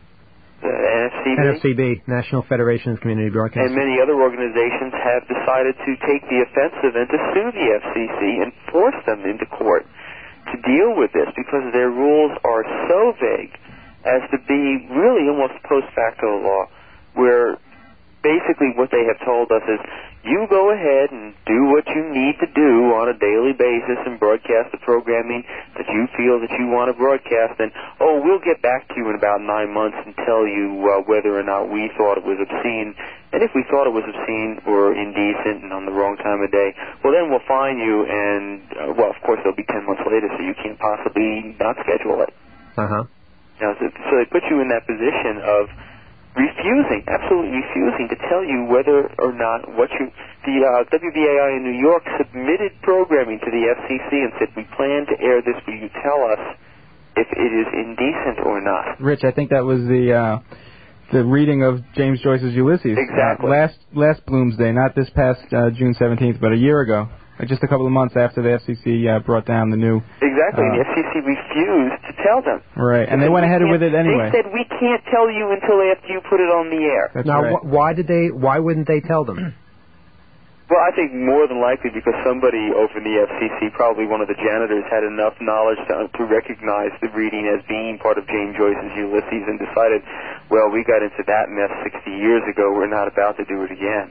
NFCB, National Federation of Community Broadcasting. And many other organizations have decided to take the offensive and to sue the FCC and force them into court to deal with this because their rules are so vague as to be really almost post facto law, where basically what they have told us is you go ahead and do what you need to do on a daily basis and broadcast the programming that you feel that you want to broadcast, and we'll get back to you in about 9 months and tell you whether or not we thought it was obscene, and if we thought it was obscene or indecent and on the wrong time of day, well then we'll fine you, and of course it'll be 10 months later, so you can't possibly not schedule it. Now, so they put you in that position of absolutely refusing to tell you whether or not the WBAI in New York submitted programming to the FCC and said, we plan to air this, will you tell us if it is indecent or not? Rich, I think that was the the reading of James Joyce's Ulysses. Exactly. Last Bloomsday, not this past June 17th, but a year ago. Just a couple of months after the FCC brought down the new... Exactly, and the FCC refused to tell them. Right, and they went ahead with it anyway. They said, we can't tell you until after you put it on the air. That's now, right. why wouldn't they tell them? Well, I think more than likely because somebody over in the FCC, probably one of the janitors, had enough knowledge to recognize the reading as being part of James Joyce's Ulysses and decided, well, we got into that mess 60 years ago. We're not about to do it again.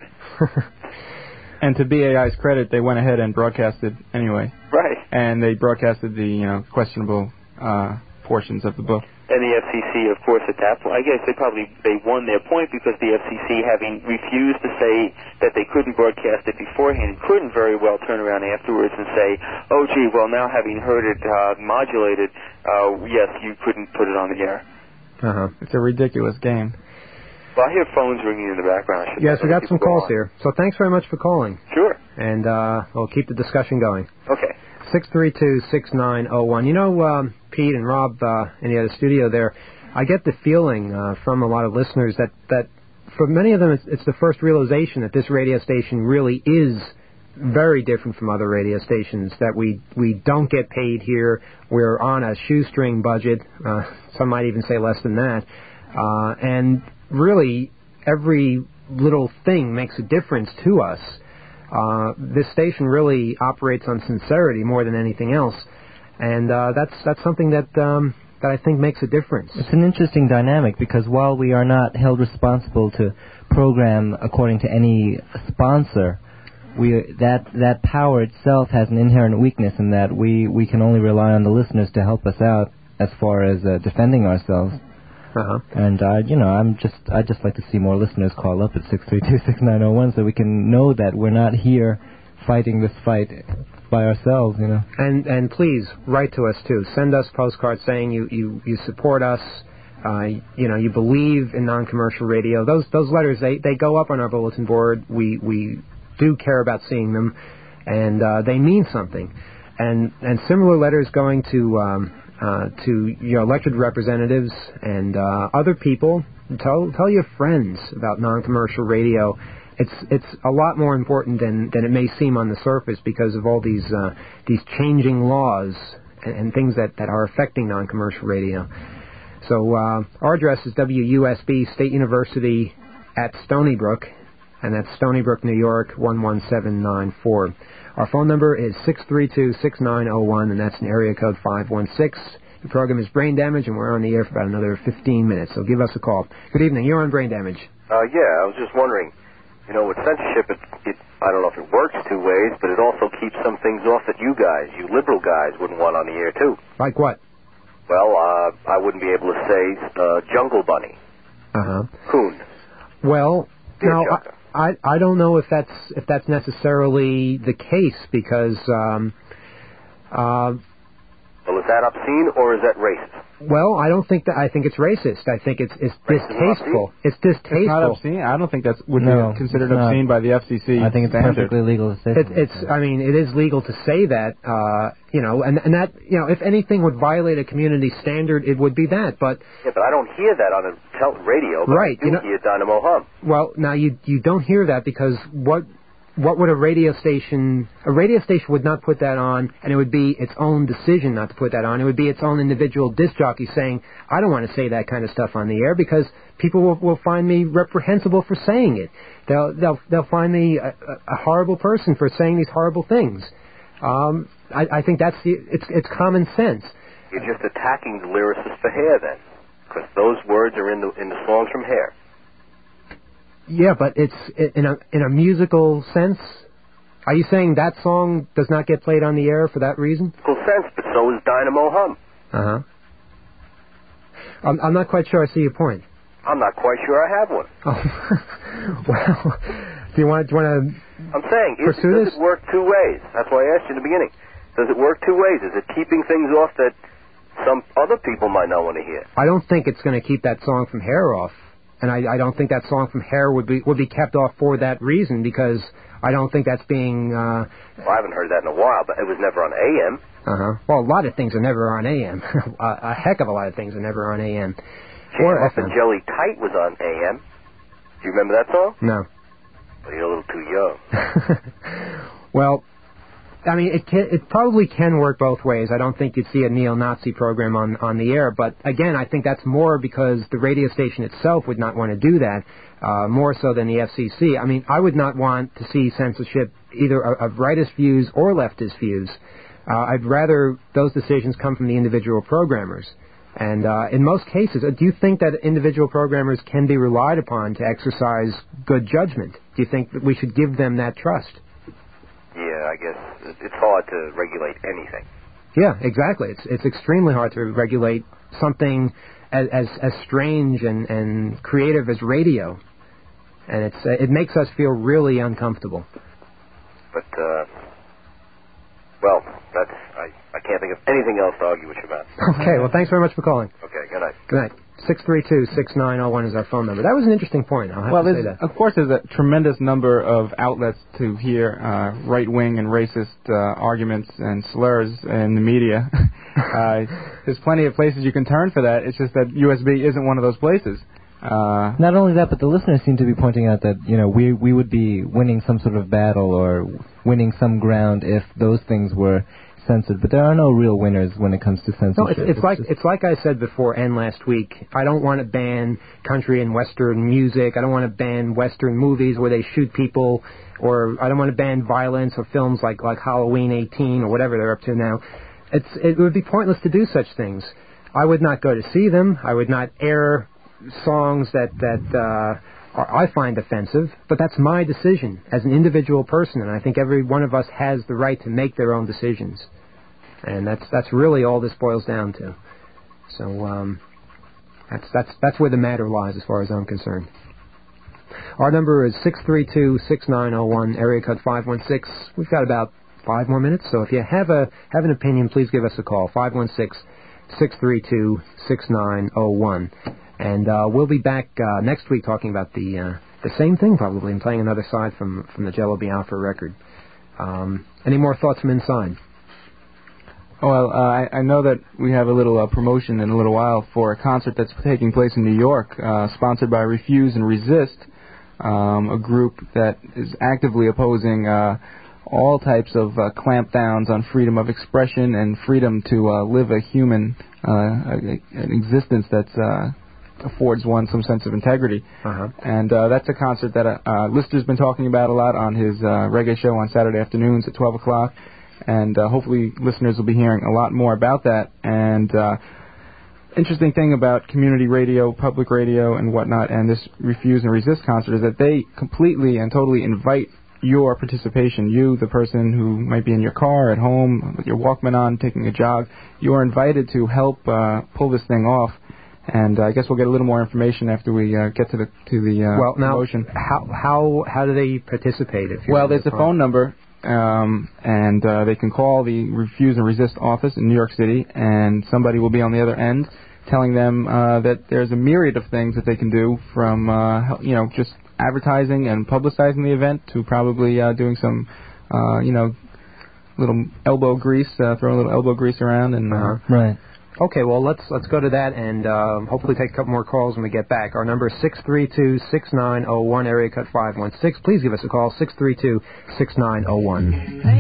And to BAI's credit, they went ahead and broadcasted anyway. Right. And they broadcasted the questionable portions of the book. And the FCC, of course, at that point, I guess they won their point because the FCC, having refused to say that they couldn't broadcast it beforehand, couldn't very well turn around afterwards and say, oh, gee, well, now having heard it modulated, yes, you couldn't put it on the air. It's a ridiculous game. Well, I hear phones ringing in the background. Yes, we got some calls here. So thanks very much for calling. Sure. And we'll keep the discussion going. Okay. 632-6901. You know, Pete and Rob in the other studio there, I get the feeling from a lot of listeners that for many of them it's the first realization that this radio station really is very different from other radio stations, that we don't get paid here. We're on a shoestring budget. Some might even say less than that. And really, every little thing makes a difference to us. This station really operates on sincerity more than anything else, and that's something that I think makes a difference. It's an interesting dynamic because while we are not held responsible to program according to any sponsor, that power itself has an inherent weakness in that we can only rely on the listeners to help us out as far as defending ourselves. And I'd just like to see more listeners call up at 632-6901 so we can know that we're not here fighting this fight by ourselves, you know. And please write to us too. Send us postcards saying you support us. You believe in non-commercial radio. Those letters they go up on our bulletin board. We do care about seeing them, and they mean something. And similar letters going to your elected representatives and other people. Tell your friends about non-commercial radio. It's a lot more important than it may seem on the surface because of all these changing laws and things that are affecting non-commercial radio. So our address is WUSB State University at Stony Brook, and that's Stony Brook, New York 11794. Our phone number is 632-6901, and that's an area code 516. The program is Brain Damage, and we're on the air for about another 15 minutes, so give us a call. Good evening. You're on Brain Damage. Yeah, I was just wondering, with censorship, I don't know if it works two ways, but it also keeps some things off that you liberal guys, wouldn't want on the air, too. Like what? Well, I wouldn't be able to say Jungle Bunny. Coon. Well, now, I don't know if that's necessarily the case because well, is that obscene or is that racist? Well, I don't think that. I think it's racist. I think it's distasteful. It's distasteful. It's not obscene. I don't think that would be considered obscene by the FCC. I think it's perfectly legal to say that. I mean, it is legal to say that. And that if anything would violate a community standard, it would be that. But yeah, but I don't hear that on the radio. But right. I do hear Dynamo Hum. Well, now you don't hear that because what would a radio station would not put that on, and it would be its own decision not to put that on. It would be its own individual disc jockey saying, I don't want to say that kind of stuff on the air because people will find me reprehensible for saying it. They'll find me a horrible person for saying these horrible things. I think it's common sense. You're just attacking the lyricist for Hair then, because those words are in the songs from Hair. Yeah, but it's in a musical sense. Are you saying that song does not get played on the air for that reason? Musical sense, but so is Dynamo Hum. I'm not quite sure I see your point. I'm not quite sure I have one. Oh, well, do you want to I'm saying, does it work two ways? That's why I asked you in the beginning. Does it work two ways? Is it keeping things off that some other people might not want to hear? I don't think it's going to keep that song from Hair off. And I don't think that song from Hair would be kept off for that reason because I don't think that's being... Well, I haven't heard that in a while, but it was never on AM. Well, a lot of things are never on AM. A heck of a lot of things are never on AM. Jam Up and Jelly Tight was on AM. Do you remember that song? No. Well, you're a little too young. Well, I mean, it probably can work both ways. I don't think you'd see a neo-Nazi program on the air, but again, I think that's more because the radio station itself would not want to do that, more so than the FCC. I mean, I would not want to see censorship either of rightist views or leftist views. I'd rather those decisions come from the individual programmers. And in most cases, do you think that individual programmers can be relied upon to exercise good judgment? Do you think that we should give them that trust? Yeah, I guess it's hard to regulate anything. Yeah, exactly. It's extremely hard to regulate something as strange and creative as radio, and it makes us feel really uncomfortable. But well, I can't think of anything else to argue with you about. Okay, well, thanks very much for calling. Okay, good night. Good night. 632-6901 is our phone number. That was an interesting point. I'll have to say that. Of course, there's a tremendous number of outlets to hear right-wing and racist arguments and slurs in the media. There's plenty of places you can turn for that. It's just that USB isn't one of those places. Not only that, but the listeners seem to be pointing out that we would be winning some sort of battle or winning some ground if those things were censored, but there are no real winners when it comes to censorship. No, it's like I said before and last week. I don't want to ban country and western music. I don't want to ban western movies where they shoot people, or I don't want to ban violence or films like Halloween 18 or whatever they're up to now. It would be pointless to do such things. I would not go to see them. I would not air songs that I find offensive, but that's my decision as an individual person, and I think every one of us has the right to make their own decisions, and that's really all this boils down to. So that's where the matter lies as far as I'm concerned. Our number is 632-6901, area code 516. We've got about 5 more minutes, so if you have an opinion, please give us a call, 516-632-6901. And we'll be back next week talking about the same thing probably and playing another side from the Jello Biafra record. Any more thoughts from inside? Well, I know that we have a little promotion in a little while for a concert that's taking place in New York, sponsored by Refuse and Resist, a group that is actively opposing all types of clampdowns on freedom of expression and freedom to live a human an existence that's affords one some sense of integrity. And that's a concert that Lister's been talking about a lot on his reggae show on Saturday afternoons at 12 o'clock. And hopefully listeners will be hearing a lot more about that. And interesting thing about community radio, public radio, and whatnot, and this Refuse and Resist concert is that they completely and totally invite your participation. You, the person who might be in your car, at home, with your Walkman on, taking a jog, you are invited to help pull this thing off. And I guess we'll get a little more information after we get to the promotion. How do they participate? There's a phone number, and they can call the Refuse and Resist office in New York City, and somebody will be on the other end telling them that there's a myriad of things that they can do, from just advertising and publicizing the event to probably doing some little elbow grease, throwing a little elbow grease around, and right. Okay, well, let's go to that and hopefully take a couple more calls when we get back. Our number is 632-6901, area code 516. Please give us a call, 632-6901.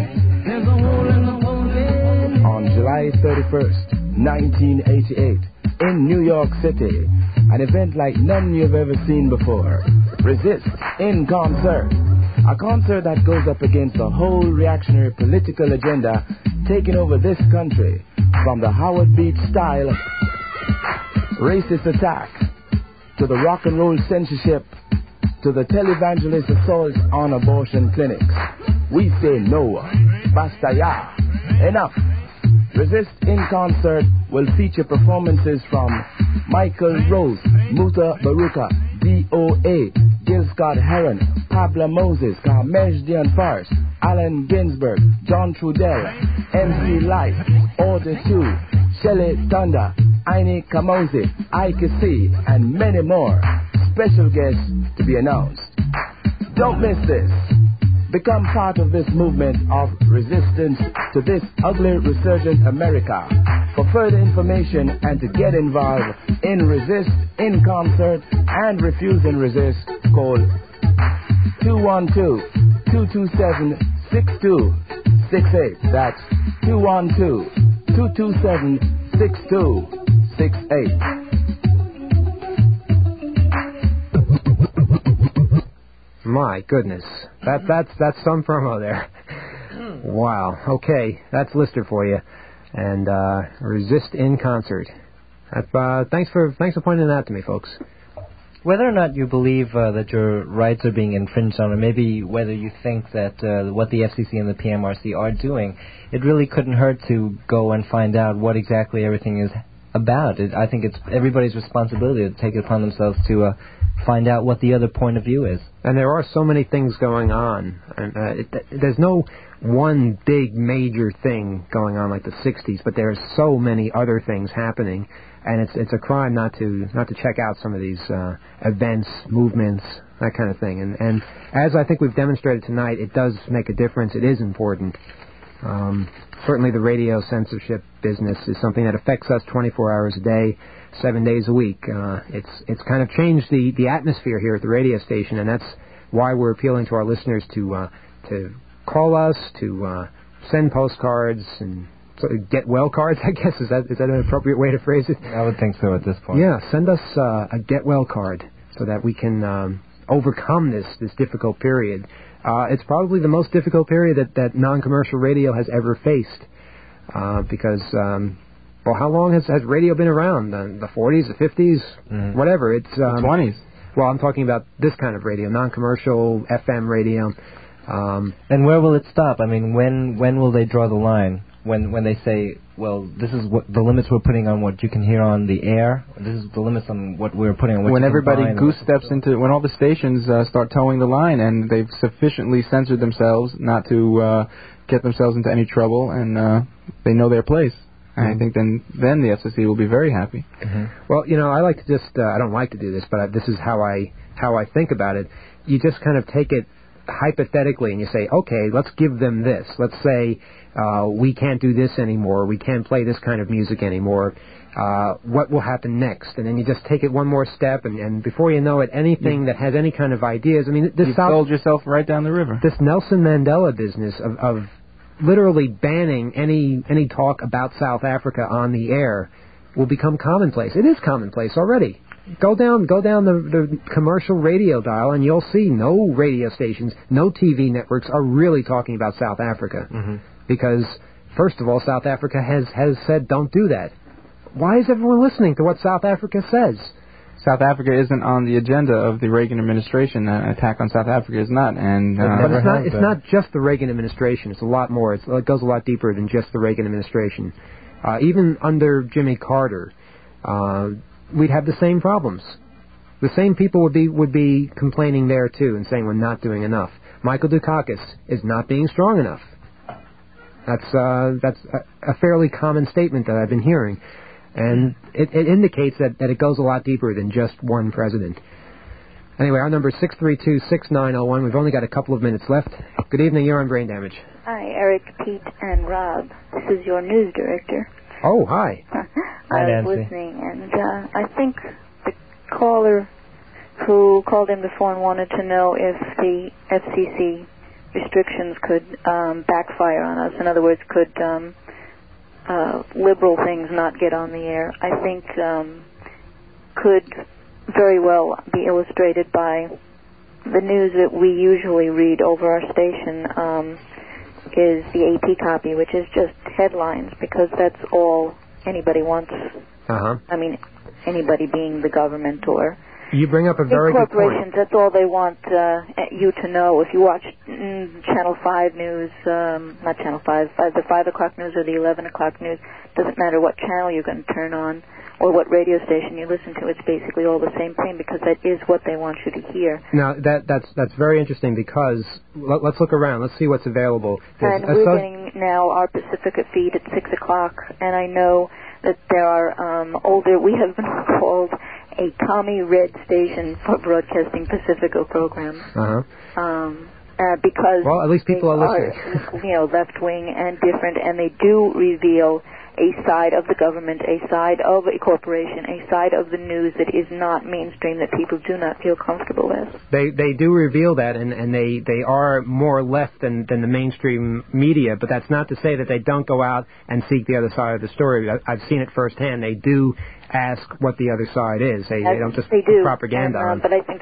On July 31st, 1988, in New York City, an event like none you've ever seen before. Resist in concert. A concert that goes up against the whole reactionary political agenda taking over this country, from the Howard Beach style racist attack to the rock and roll censorship to the televangelist assault on abortion clinics. We say no. Basta ya. Enough. Resist in Concert will feature performances from Michael Rose, Muta Baruka, D.O.A., Gil Scott-Heron, Pablo Moses, Carmejdian Fars, Allen Ginsberg, John Trudell, MC Light, Order 2, Shelley Thunder, Aine Kamosi, Ike C, and many more. Special guests to be announced. Don't miss this. Become part of this movement of resistance to this ugly resurgent America. For further information and to get involved in Resist in Concert and Refuse and Resist, call 212-227-6268. That's 212-227-6268. My goodness, that's some promo there. Wow. Okay, that's Lister for you, and Resist in Concert. Thanks for pointing that out to me, folks. Whether or not you believe that your rights are being infringed on, or maybe whether you think that what the FCC and the PMRC are doing, it really couldn't hurt to go and find out what exactly everything is about. I think it's everybody's responsibility to take it upon themselves to find out what the other point of view is. And there are so many things going on. And, there's no one big major thing going on like the 60s, but there's so many other things happening. And it's a crime not to check out some of these events, movements, that kind of thing. And as I think we've demonstrated tonight, it does make a difference. It is important. Certainly the radio censorship business is something that affects us 24 hours a day, 7 days a week. It's kind of changed the atmosphere here at the radio station, and that's why we're appealing to our listeners to call us, to send postcards and get well cards, I guess. Is that an appropriate way to phrase it? I would think so at this point. Yeah, send us a get well card so that we can overcome this difficult period. It's probably the most difficult period that non-commercial radio has ever faced because, well, how long has radio been around? The 40s, the 50s, whatever. It's the 20s. Well, I'm talking about this kind of radio, non-commercial FM radio. And where will it stop? I mean, when will they draw the line? When they say, well, this is what the limits we're putting on what you can hear on the air. This is the limits on what we're putting on what when you everybody can goose steps into, when all the stations start towing the line and they've sufficiently censored themselves not to get themselves into any trouble, and they know their place. And I think then the FCC will be very happy. Well, I like to just I don't like to do this, but this is how I think about it. You just kind of take it hypothetically and you say, okay, let's give them this. Let's say we can't do this anymore. We can't play this kind of music anymore. What will happen next? And then you just take it one more step, and before you know it, anything that has any kind of ideas. I mean, you've sold yourself right down the river. This Nelson Mandela business of literally banning any talk about South Africa on the air will become commonplace. It is commonplace already. Go down the commercial radio dial, and you'll see no radio stations, no TV networks are really talking about South Africa. Because, first of all, South Africa has said don't do that. Why is everyone listening to what South Africa says? South Africa isn't on the agenda of the Reagan administration. An attack on South Africa is not. And but it's not just the Reagan administration. It's a lot more. It goes a lot deeper than just the Reagan administration. Even under Jimmy Carter, we'd have the same problems. The same people would be complaining there too and saying we're not doing enough. Michael Dukakis is not being strong enough. That's a fairly common statement that I've been hearing, and it indicates that it goes a lot deeper than just one president. Anyway, our number is 632-6901. We've only got a couple of minutes left. Good evening. You're on Brain Damage. Hi, Eric, Pete, and Rob. This is your news director. Oh, hi. I was listening, and I think the caller who called in before and wanted to know if the FCC restrictions could backfire on us. In other words, could liberal things not get on the air, I think could very well be illustrated by the news that we usually read over our station is the AP copy, which is just headlines, because that's all anybody wants. I mean, anybody being the government or you bring up a very good point. Corporations, that's all they want you to know. If you watch Channel 5 news, not Channel 5, the 5 o'clock news or the 11 o'clock news, doesn't matter what channel you're going to turn on or what radio station you listen to, it's basically all the same thing, because that is what they want you to hear. Now, that's very interesting, because let's look around. Let's see what's available. And we're getting now our Pacifica feed at 6 o'clock, and I know that there are we have been called a commie red station for broadcasting Pacifica programs. Because well, at least people are listening. Left wing and different, and they do reveal a side of the government, a side of a corporation, a side of the news that is not mainstream, that people do not feel comfortable with. They do reveal that, and they are more left than the mainstream media, but that's not to say that they don't go out and seek the other side of the story. I've seen it firsthand. They do ask what the other side is. They don't just put propaganda on. But I think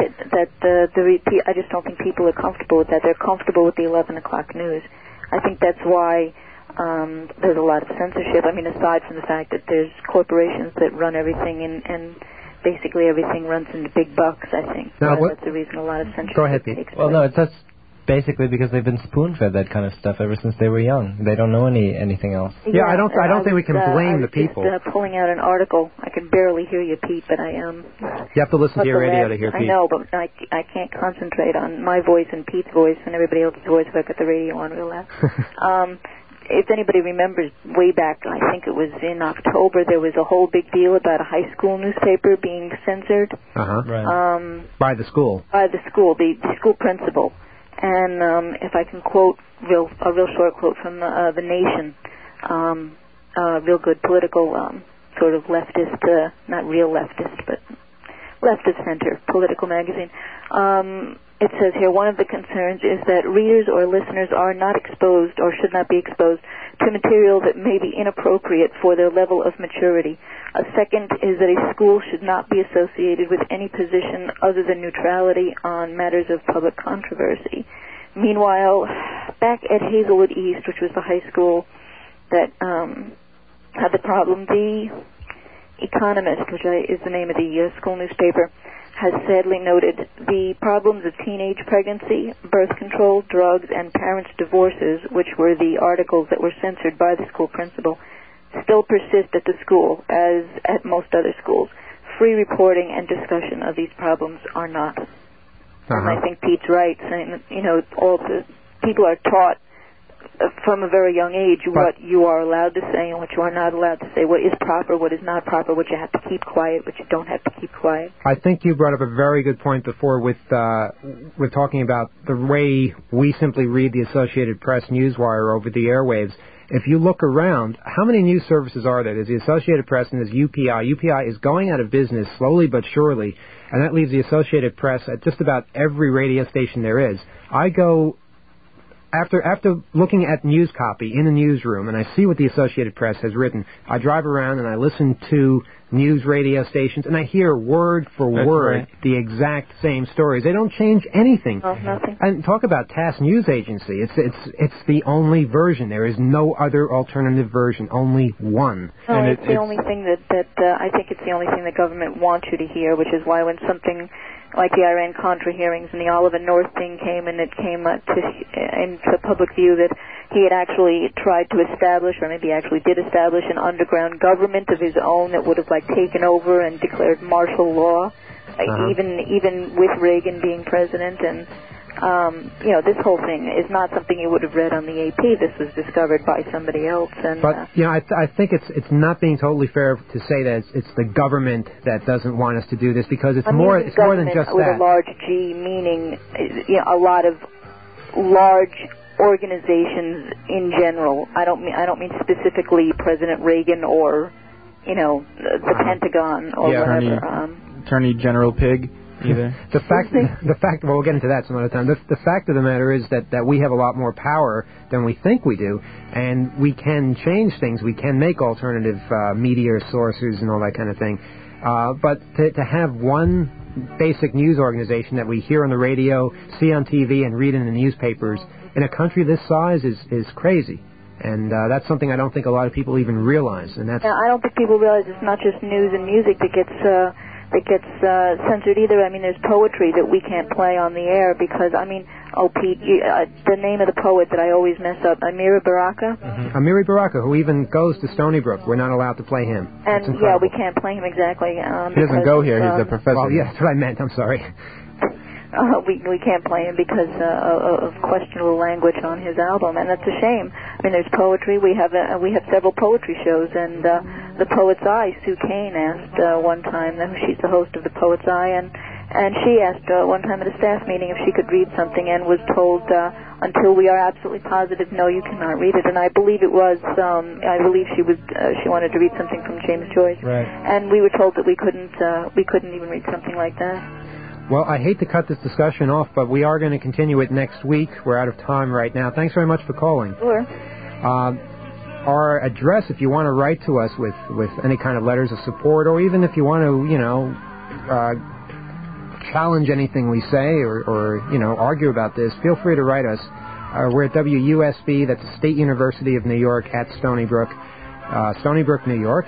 I just don't think people are comfortable with that. They're comfortable with the 11 o'clock news. I think that's why there's a lot of censorship. I mean, aside from the fact that there's corporations that run everything and basically everything runs into big bucks, I think. Now, that's the reason a lot of censorship Go ahead, Pete. takes place. Well, no, that's basically because they've been spoon-fed that kind of stuff ever since they were young. They don't know anything else. Yeah, I don't think we can blame the people. Just pulling out an article. I can barely hear you, Pete, but I am. You have to listen to your radio to hear Pete. I know, but I can't concentrate on my voice and Pete's voice and everybody else's voice if I got the radio on real loud. If anybody remembers, way back, I think it was in October, there was a whole big deal about a high school newspaper being censored. Right. By the school. By the school, the school principal. And if I can quote a real short quote from the Nation, real good political sort of leftist, not real leftist, but leftist center political magazine. It says here, one of the concerns is that readers or listeners are not exposed or should not be exposed to material that may be inappropriate for their level of maturity. A second is that a school should not be associated with any position other than neutrality on matters of public controversy. Meanwhile, back at Hazelwood East, which was the high school that had the problem, the Economist, which is the name of the school newspaper, has sadly noted the problems of teenage pregnancy, birth control, drugs, and parents' divorces, which were the articles that were censored by the school principal, still persist at the school, as at most other schools. Free reporting and discussion of these problems are not. And I think Pete's right, saying that, all the people are taught from a very young age what you are allowed to say and what you are not allowed to say, what is proper, what is not proper, what you have to keep quiet, what you don't have to keep quiet. I think you brought up a very good point before with talking about the way we simply read the Associated Press newswire over the airwaves. If you look around, how many news services are there? There's the Associated Press and there's UPI. UPI is going out of business slowly but surely, and that leaves the Associated Press at just about every radio station there is. I go... After looking at news copy in the newsroom, and I see what the Associated Press has written, I drive around and I listen to news radio stations, and I hear word for word the exact same stories. They don't change anything. Oh, nothing. And talk about TASS News Agency. It's the only version. There is no other alternative version. Only one. No, and it's the only thing that I think it's the only thing the government wants you to hear, which is why when something like the Iran-Contra hearings and the Oliver North thing came, and it came into public view that he had actually tried to establish, or maybe actually did establish, an underground government of his own that would have taken over and declared martial law, even with Reagan being president. And this whole thing is not something you would have read on the AP. This was discovered by somebody else. And but I think it's not being totally fair to say that it's the government that doesn't want us to do this, because it's more than just with that. A large G, meaning a lot of large organizations in general. I don't mean specifically President Reagan or the Pentagon or whatever. Attorney General Pig. Either. The fact, well, we'll get into that some other time. The fact of the matter is that we have a lot more power than we think we do, and we can change things. We can make alternative media sources and all that kind of thing. But to have one basic news organization that we hear on the radio, see on TV, and read in the newspapers in a country this size is crazy. And that's something I don't think a lot of people even realize. And that's. Yeah, I don't think people realize it's not just news and music that gets censored either. I mean, there's poetry that we can't play on the air because, Pete, the name of the poet that I always mess up, Amiri Baraka? Mm-hmm. Amiri Baraka, who even goes to Stony Brook. We're not allowed to play him. And, we can't play him exactly. He doesn't go here. He's a professor. Well, yeah, that's what I meant. I'm sorry. We can't play him because of questionable language on his album, and that's a shame. I mean, there's poetry. We have several poetry shows, and the Poet's Eye, Sue Kane, asked one time. She's the host of the Poet's Eye, and she asked one time at a staff meeting if she could read something, and was told, until we are absolutely positive, no, you cannot read it. And I believe it was, I believe she wanted to read something from James Joyce. Right. And we were told that we couldn't even read something like that. Well, I hate to cut this discussion off, but we are going to continue it next week. We're out of time right now. Thanks very much for calling. Sure. Our address, if you want to write to us with any kind of letters of support, or even if you want to, challenge anything we say or argue about this, feel free to write us. We're at WUSB, that's the State University of New York at Stony Brook, Stony Brook, New York,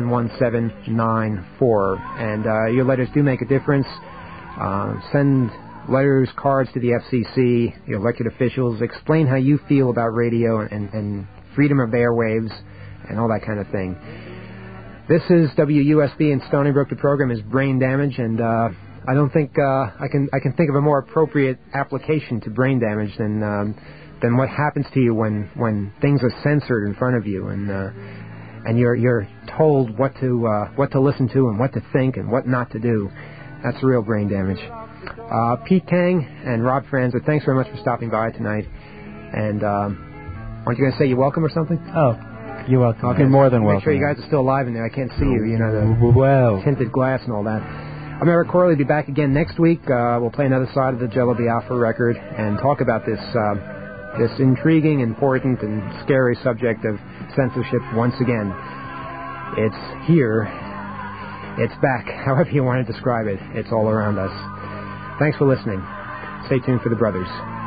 11794. And your letters do make a difference. Send letters, cards to the FCC, your elected officials. Explain how you feel about radio and freedom of airwaves and all that kind of thing. This is WUSB in Stony Brook. The program is Brain Damage, and I don't think I can think of a more appropriate application to brain damage than what happens to you when things are censored in front of you and you're told what to listen to and what to think and what not to do. That's real brain damage. Pete Tang and Rob Franzer, thanks very much for stopping by tonight. And aren't you going to say you're welcome or something? Oh, you're welcome. Okay. You're more than welcome. Make sure you guys are still alive in there. I can't see you. The tinted glass and all that. I'm Eric Corley. Will be back again next week. We'll play another side of the Jello Biafra record and talk about this intriguing, important, and scary subject of censorship once again. It's here. It's back. However you want to describe it. It's all around us. Thanks for listening. Stay tuned for the Brothers.